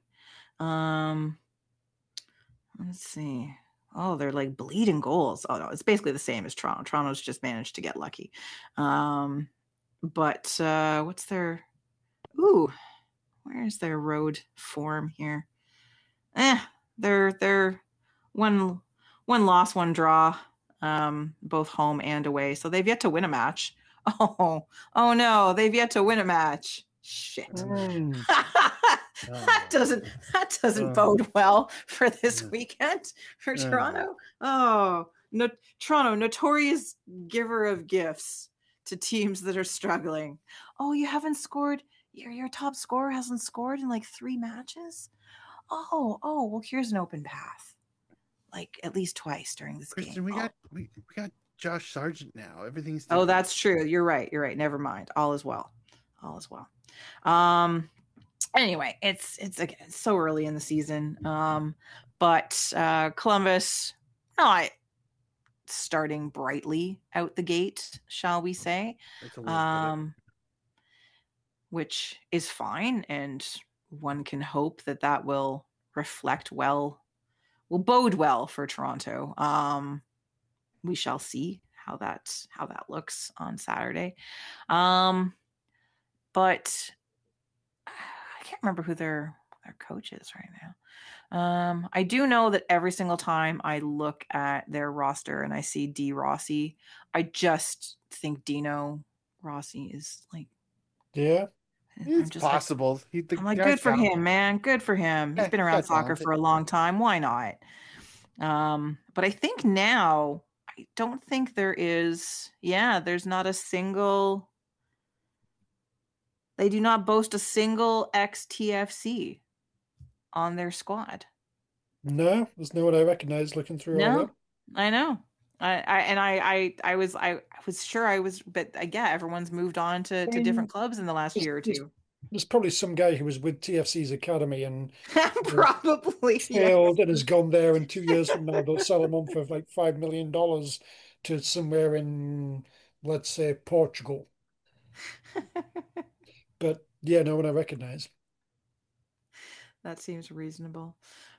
Let's see. Oh, they're like bleeding goals. Oh no, it's basically the same as Toronto. Toronto's just managed to get lucky. But what's their? Ooh, where's their road form here? They're one loss, one draw, both home and away. So they've yet to win a match. Oh no, they've yet to win a match. Shit. Mm. that doesn't bode well for this weekend for Toronto. Oh, no, Toronto, notorious giver of gifts to teams that are struggling. Oh, you haven't scored. Your top scorer hasn't scored in like 3 matches. Oh, well, here's an open path. Like at least twice during this Kristen, game. we got Josh Sargent now. Everything's Oh, that's true. You're right. Never mind. All is well. Anyway, it's again so early in the season. But Columbus not starting brightly out the gate, shall we say. That's a way to put it. Which is fine, and one can hope that that will reflect well, will bode well for Toronto. We shall see how that looks on Saturday. But I can't remember who their coach is right now. I do know that every single time I look at their roster and I see D Rossi, I just think Dino Rossi is like, Yeah. It's possible. I'm like, good for him, man. Good for him. He's Yeah, been around soccer for a long time. Why not? But I think now, I don't think there is. Yeah, there's not a single. They do not boast a single ex-TFC on their squad. No, there's no one I recognize looking through all that. No, I know. I was sure I was, but yeah, everyone's moved on to different clubs in the last year or two. There's probably some guy who was with TFC's academy and probably failed and has gone there, and 2 years from now they'll sell him on for like $5 million to somewhere in, let's say, Portugal. But yeah, no one I recognize. That seems reasonable.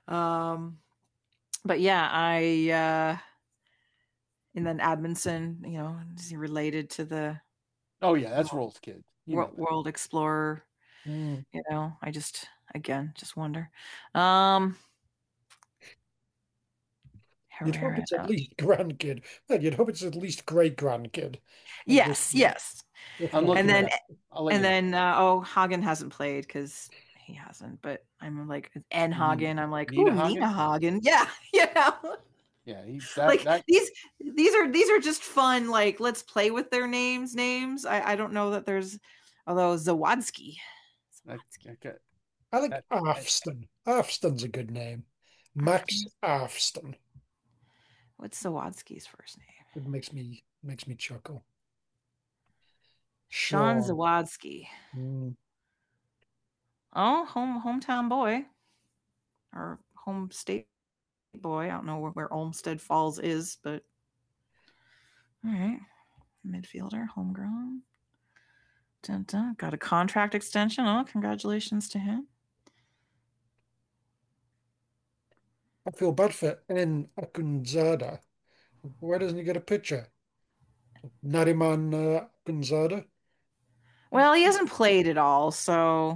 But yeah, and then Admonson, is he related to the Oh yeah, that's Roll's kid. World Explorer? Mm. I just wonder. You'd hope it's at least grandkid. Well, you'd hope it's at least great grandkid. Yes. I'm looking. And then Hagen hasn't played because he hasn't. But I'm like N Hagen. I'm like, ooh, Nina Hagen. Yeah, Yeah, he's like these are just fun. Like, let's play with their names. I don't know that there's, although Zawadzki. I like Arfston. Arfston's a good name. Max Arfston. What's Zawadzki's first name? It makes me chuckle. Sean Zawadzki. Mm. Oh, hometown boy, or home state boy. I don't know where Olmsted Falls is, but all right, midfielder, homegrown. Dun, dun. Got a contract extension. Oh, congratulations to him. I feel bad for N Akunzada. Why doesn't he get a picture? Nariman Akunzada? Well, he hasn't played at all, so.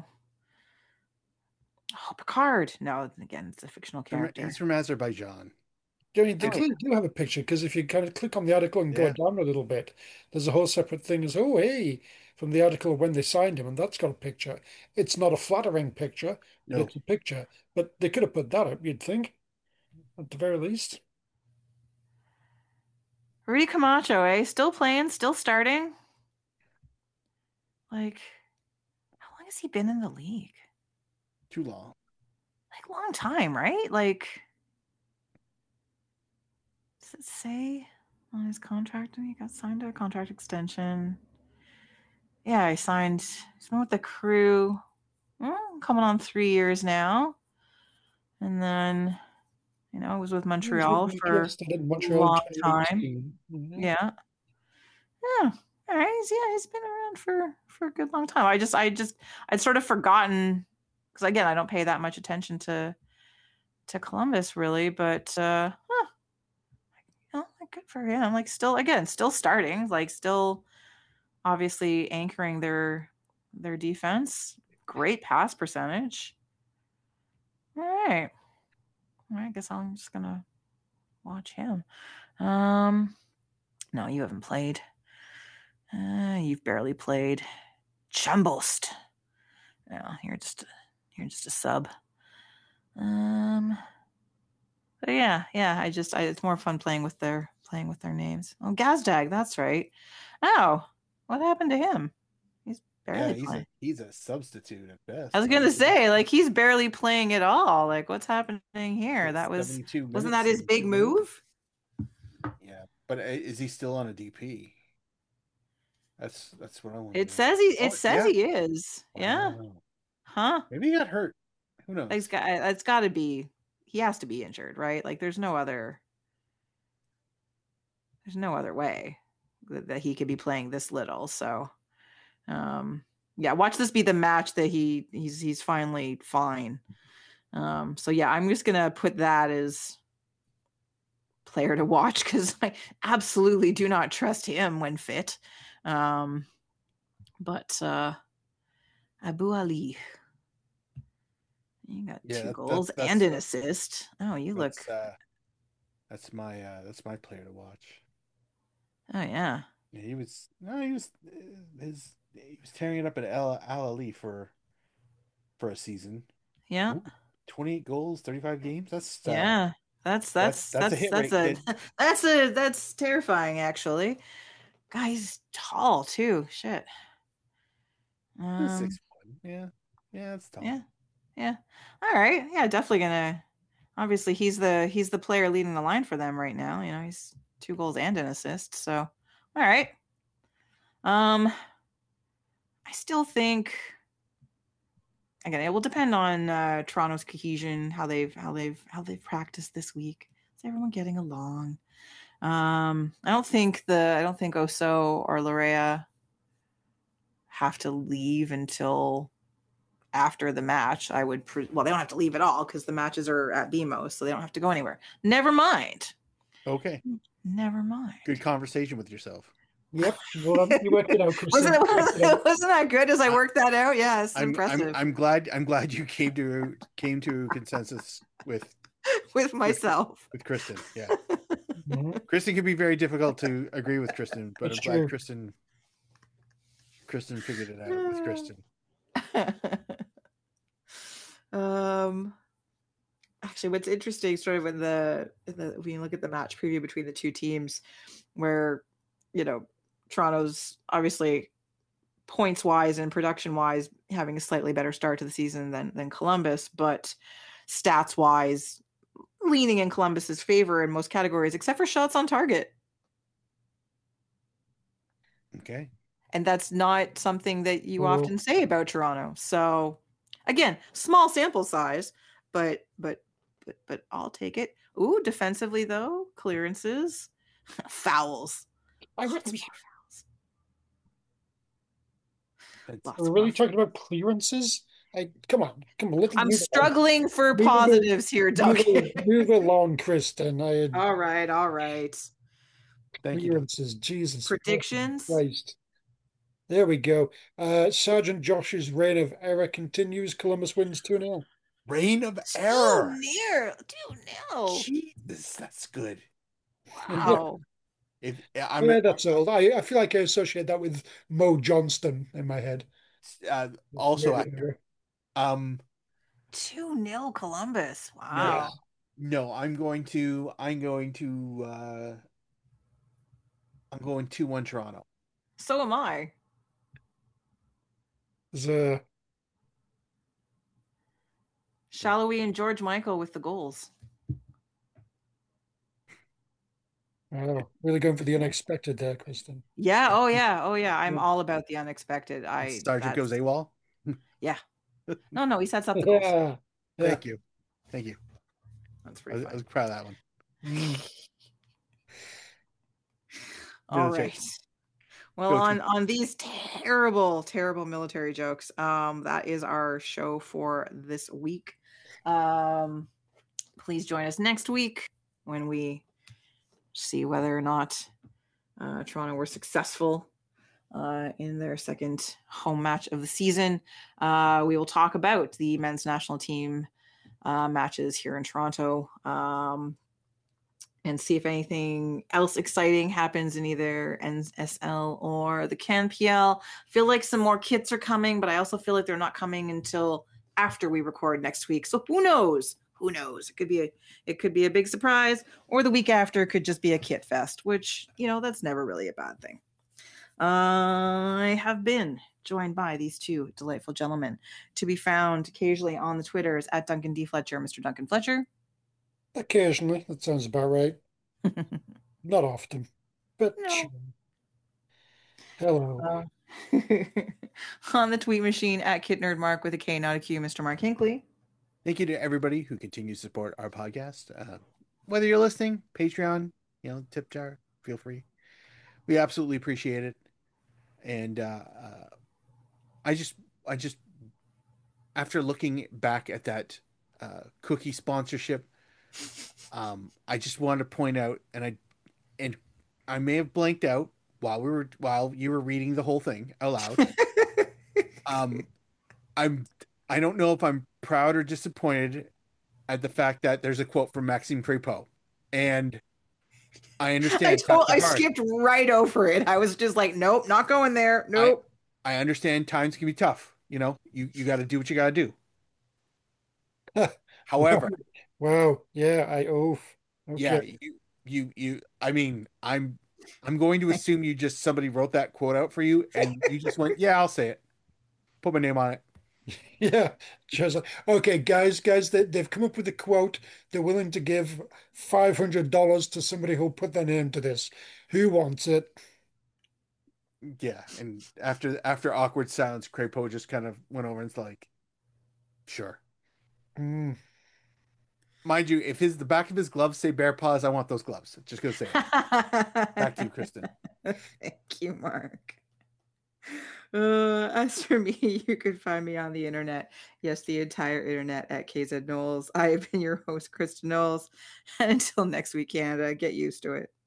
Oh, Picard. No, again, it's a fictional character. He's from Azerbaijan. I mean, they clearly do have a picture, because if you kind of click on the article and go down a little bit, there's a whole separate thing as, oh, hey, from the article of when they signed him, and that's got a picture. It's not a flattering picture, but it's a picture. But they could have put that up, you'd think, at the very least. Rudy Camacho, still playing, still starting. Like, how long has he been in the league? Too long. Like, long time, right? Like, does it say on his contract? He got signed to a contract extension. Yeah, he's been with the Crew coming on 3 years now. And then, I was with Montreal for a long time. Mm-hmm. Yeah. All right. He's been around for a good long time. I'd sort of forgotten, because again, I don't pay that much attention to Columbus really, but good for him. Like, still starting, like, still obviously anchoring their defense. Great pass percentage. All right. I guess I'm just gonna watch him. No, you haven't played. You've barely played. Chumbost. No, you're just a sub. But yeah. It's more fun playing with their names. Oh, Gazdag, that's right. Oh, what happened to him? He's barely playing. He's a substitute at best. I was gonna say, like, he's barely playing at all. Like, what's happening here? That wasn't that his big move? Yeah, but is he still on a DP? That's what I want. It says he is. Yeah. Huh? Maybe he got hurt. Who knows? It's got to be. He has to be injured, right? Like, there's no other. There's no other way that he could be playing this little. So, yeah, watch this be the match that he's finally fine. So yeah, I'm just gonna put that as player to watch because I absolutely do not trust him when fit. But Abu Ali, you got two goals and an assist. Oh, you look. That's my player to watch. Oh yeah. He was tearing it up at Al Ali for a season. Yeah. Ooh, 28 goals, 35 games. That's That's a hit rate, kid. that's terrifying actually. Guy's tall too. Shit. 6'1". Yeah, that's tall. Yeah. All right. Yeah, definitely gonna. Obviously, he's the player leading the line for them right now. You know, he's 2 goals and an assist. So, all right. I still think. Again, it will depend on Toronto's cohesion, how they've practiced this week. Is everyone getting along? I don't think Oso or Larea have to leave until after the match. I would well, they don't have to leave at all because the matches are at BMO, so they don't have to go anywhere. Never mind. Okay. Never mind. Good conversation with yourself. Yep. Well, you worked it out, Kristen. Wasn't that good as I worked that out? Yeah, it's impressive. I'm glad you came to a consensus with myself. with Kristen. Yeah. Mm-hmm. Kristen can be very difficult to agree with Kristen, but I'm glad Kristen figured it out with Kristen. Actually, what's interesting, sort of when when you look at the match preview between the two teams, where Toronto's obviously points wise and production wise having a slightly better start to the season than Columbus, but stats wise leaning in Columbus's favor in most categories except for shots on target. Okay. And that's not something that you often say about Toronto. So again, small sample size, but I'll take it. Ooh, defensively though, clearances, fouls. Lots more fouls. We're really talking about clearances? Come on. I'm struggling for positives here, Duncan. Move along, Kristen. All right. Clearances, Jesus. Predictions? Christ. There we go. Sergeant Josh's reign of error continues. Columbus wins 2-0. Reign of error. 2-0. Jesus, that's good. Wow. That's old. I feel like I associate that with Mo Johnston in my head. Also, 2-0 Columbus. Wow. No, I'm going 2-1 Toronto. So am I. Shallowy and George Michael with the goals. Oh, really going for the unexpected there, Kristen. Yeah. Oh yeah. I'm all about the unexpected. Sergeant goes AWOL. Yeah. No, he sets up the goals. Yeah. Thank you. That's pretty fun. I was proud of that one. All right. Well, on these terrible military jokes, that is our show for this week. Please join us next week when we see whether or not Toronto were successful in their second home match of the season. We will talk about the men's national team matches here in Toronto and see if anything else exciting happens in either NSL or the CanPL. I feel like some more kits are coming, but I also feel like they're not coming until after we record next week. So who knows? It could be a big surprise, or the week after could just be a kit fest, which, that's never really a bad thing. I have been joined by these two delightful gentlemen, to be found occasionally on the Twitters at Duncan D. Fletcher, Mr. Duncan Fletcher. Occasionally, that sounds about right. Not often, but no. Sure. Hello. On the tweet machine at KitNerdMark with a K, not a Q, Mr. Mark Hinckley. Thank you to everybody who continues to support our podcast. Whether you're listening, Patreon, tip jar, feel free. We absolutely appreciate it. And I just after looking back at that cookie sponsorship, I just wanted to point out, and I may have blanked out while you were reading the whole thing aloud. Um, I'm I don't know if I'm proud or disappointed at the fact that there's a quote from Maxime Crépeau, and I understand times I are hard. skipped right over it. I was just like, nope, not going there. Nope. I understand times can be tough. You know, you got to do what you got to do. However, Wow. Yeah. yeah, Okay. I mean, I'm going to assume you just somebody wrote that quote out for you, and you just went, yeah, I'll say it. Put my name on it. Yeah. Just like, okay, guys, they've come up with a quote. They're willing to give $500 to somebody who'll put their name to this. Who wants it? Yeah, and after awkward silence, Crépeau just kind of went over and's like, sure. Mm. Mind you, if the back of his gloves say bear paws, I want those gloves. Just gonna say it. Back to you, Kristen. Thank you, Mark. As for me, you could find me on the internet. Yes, the entire internet at KZ Knowles. I have been your host, Kristen Knowles. And until next week, Canada, get used to it.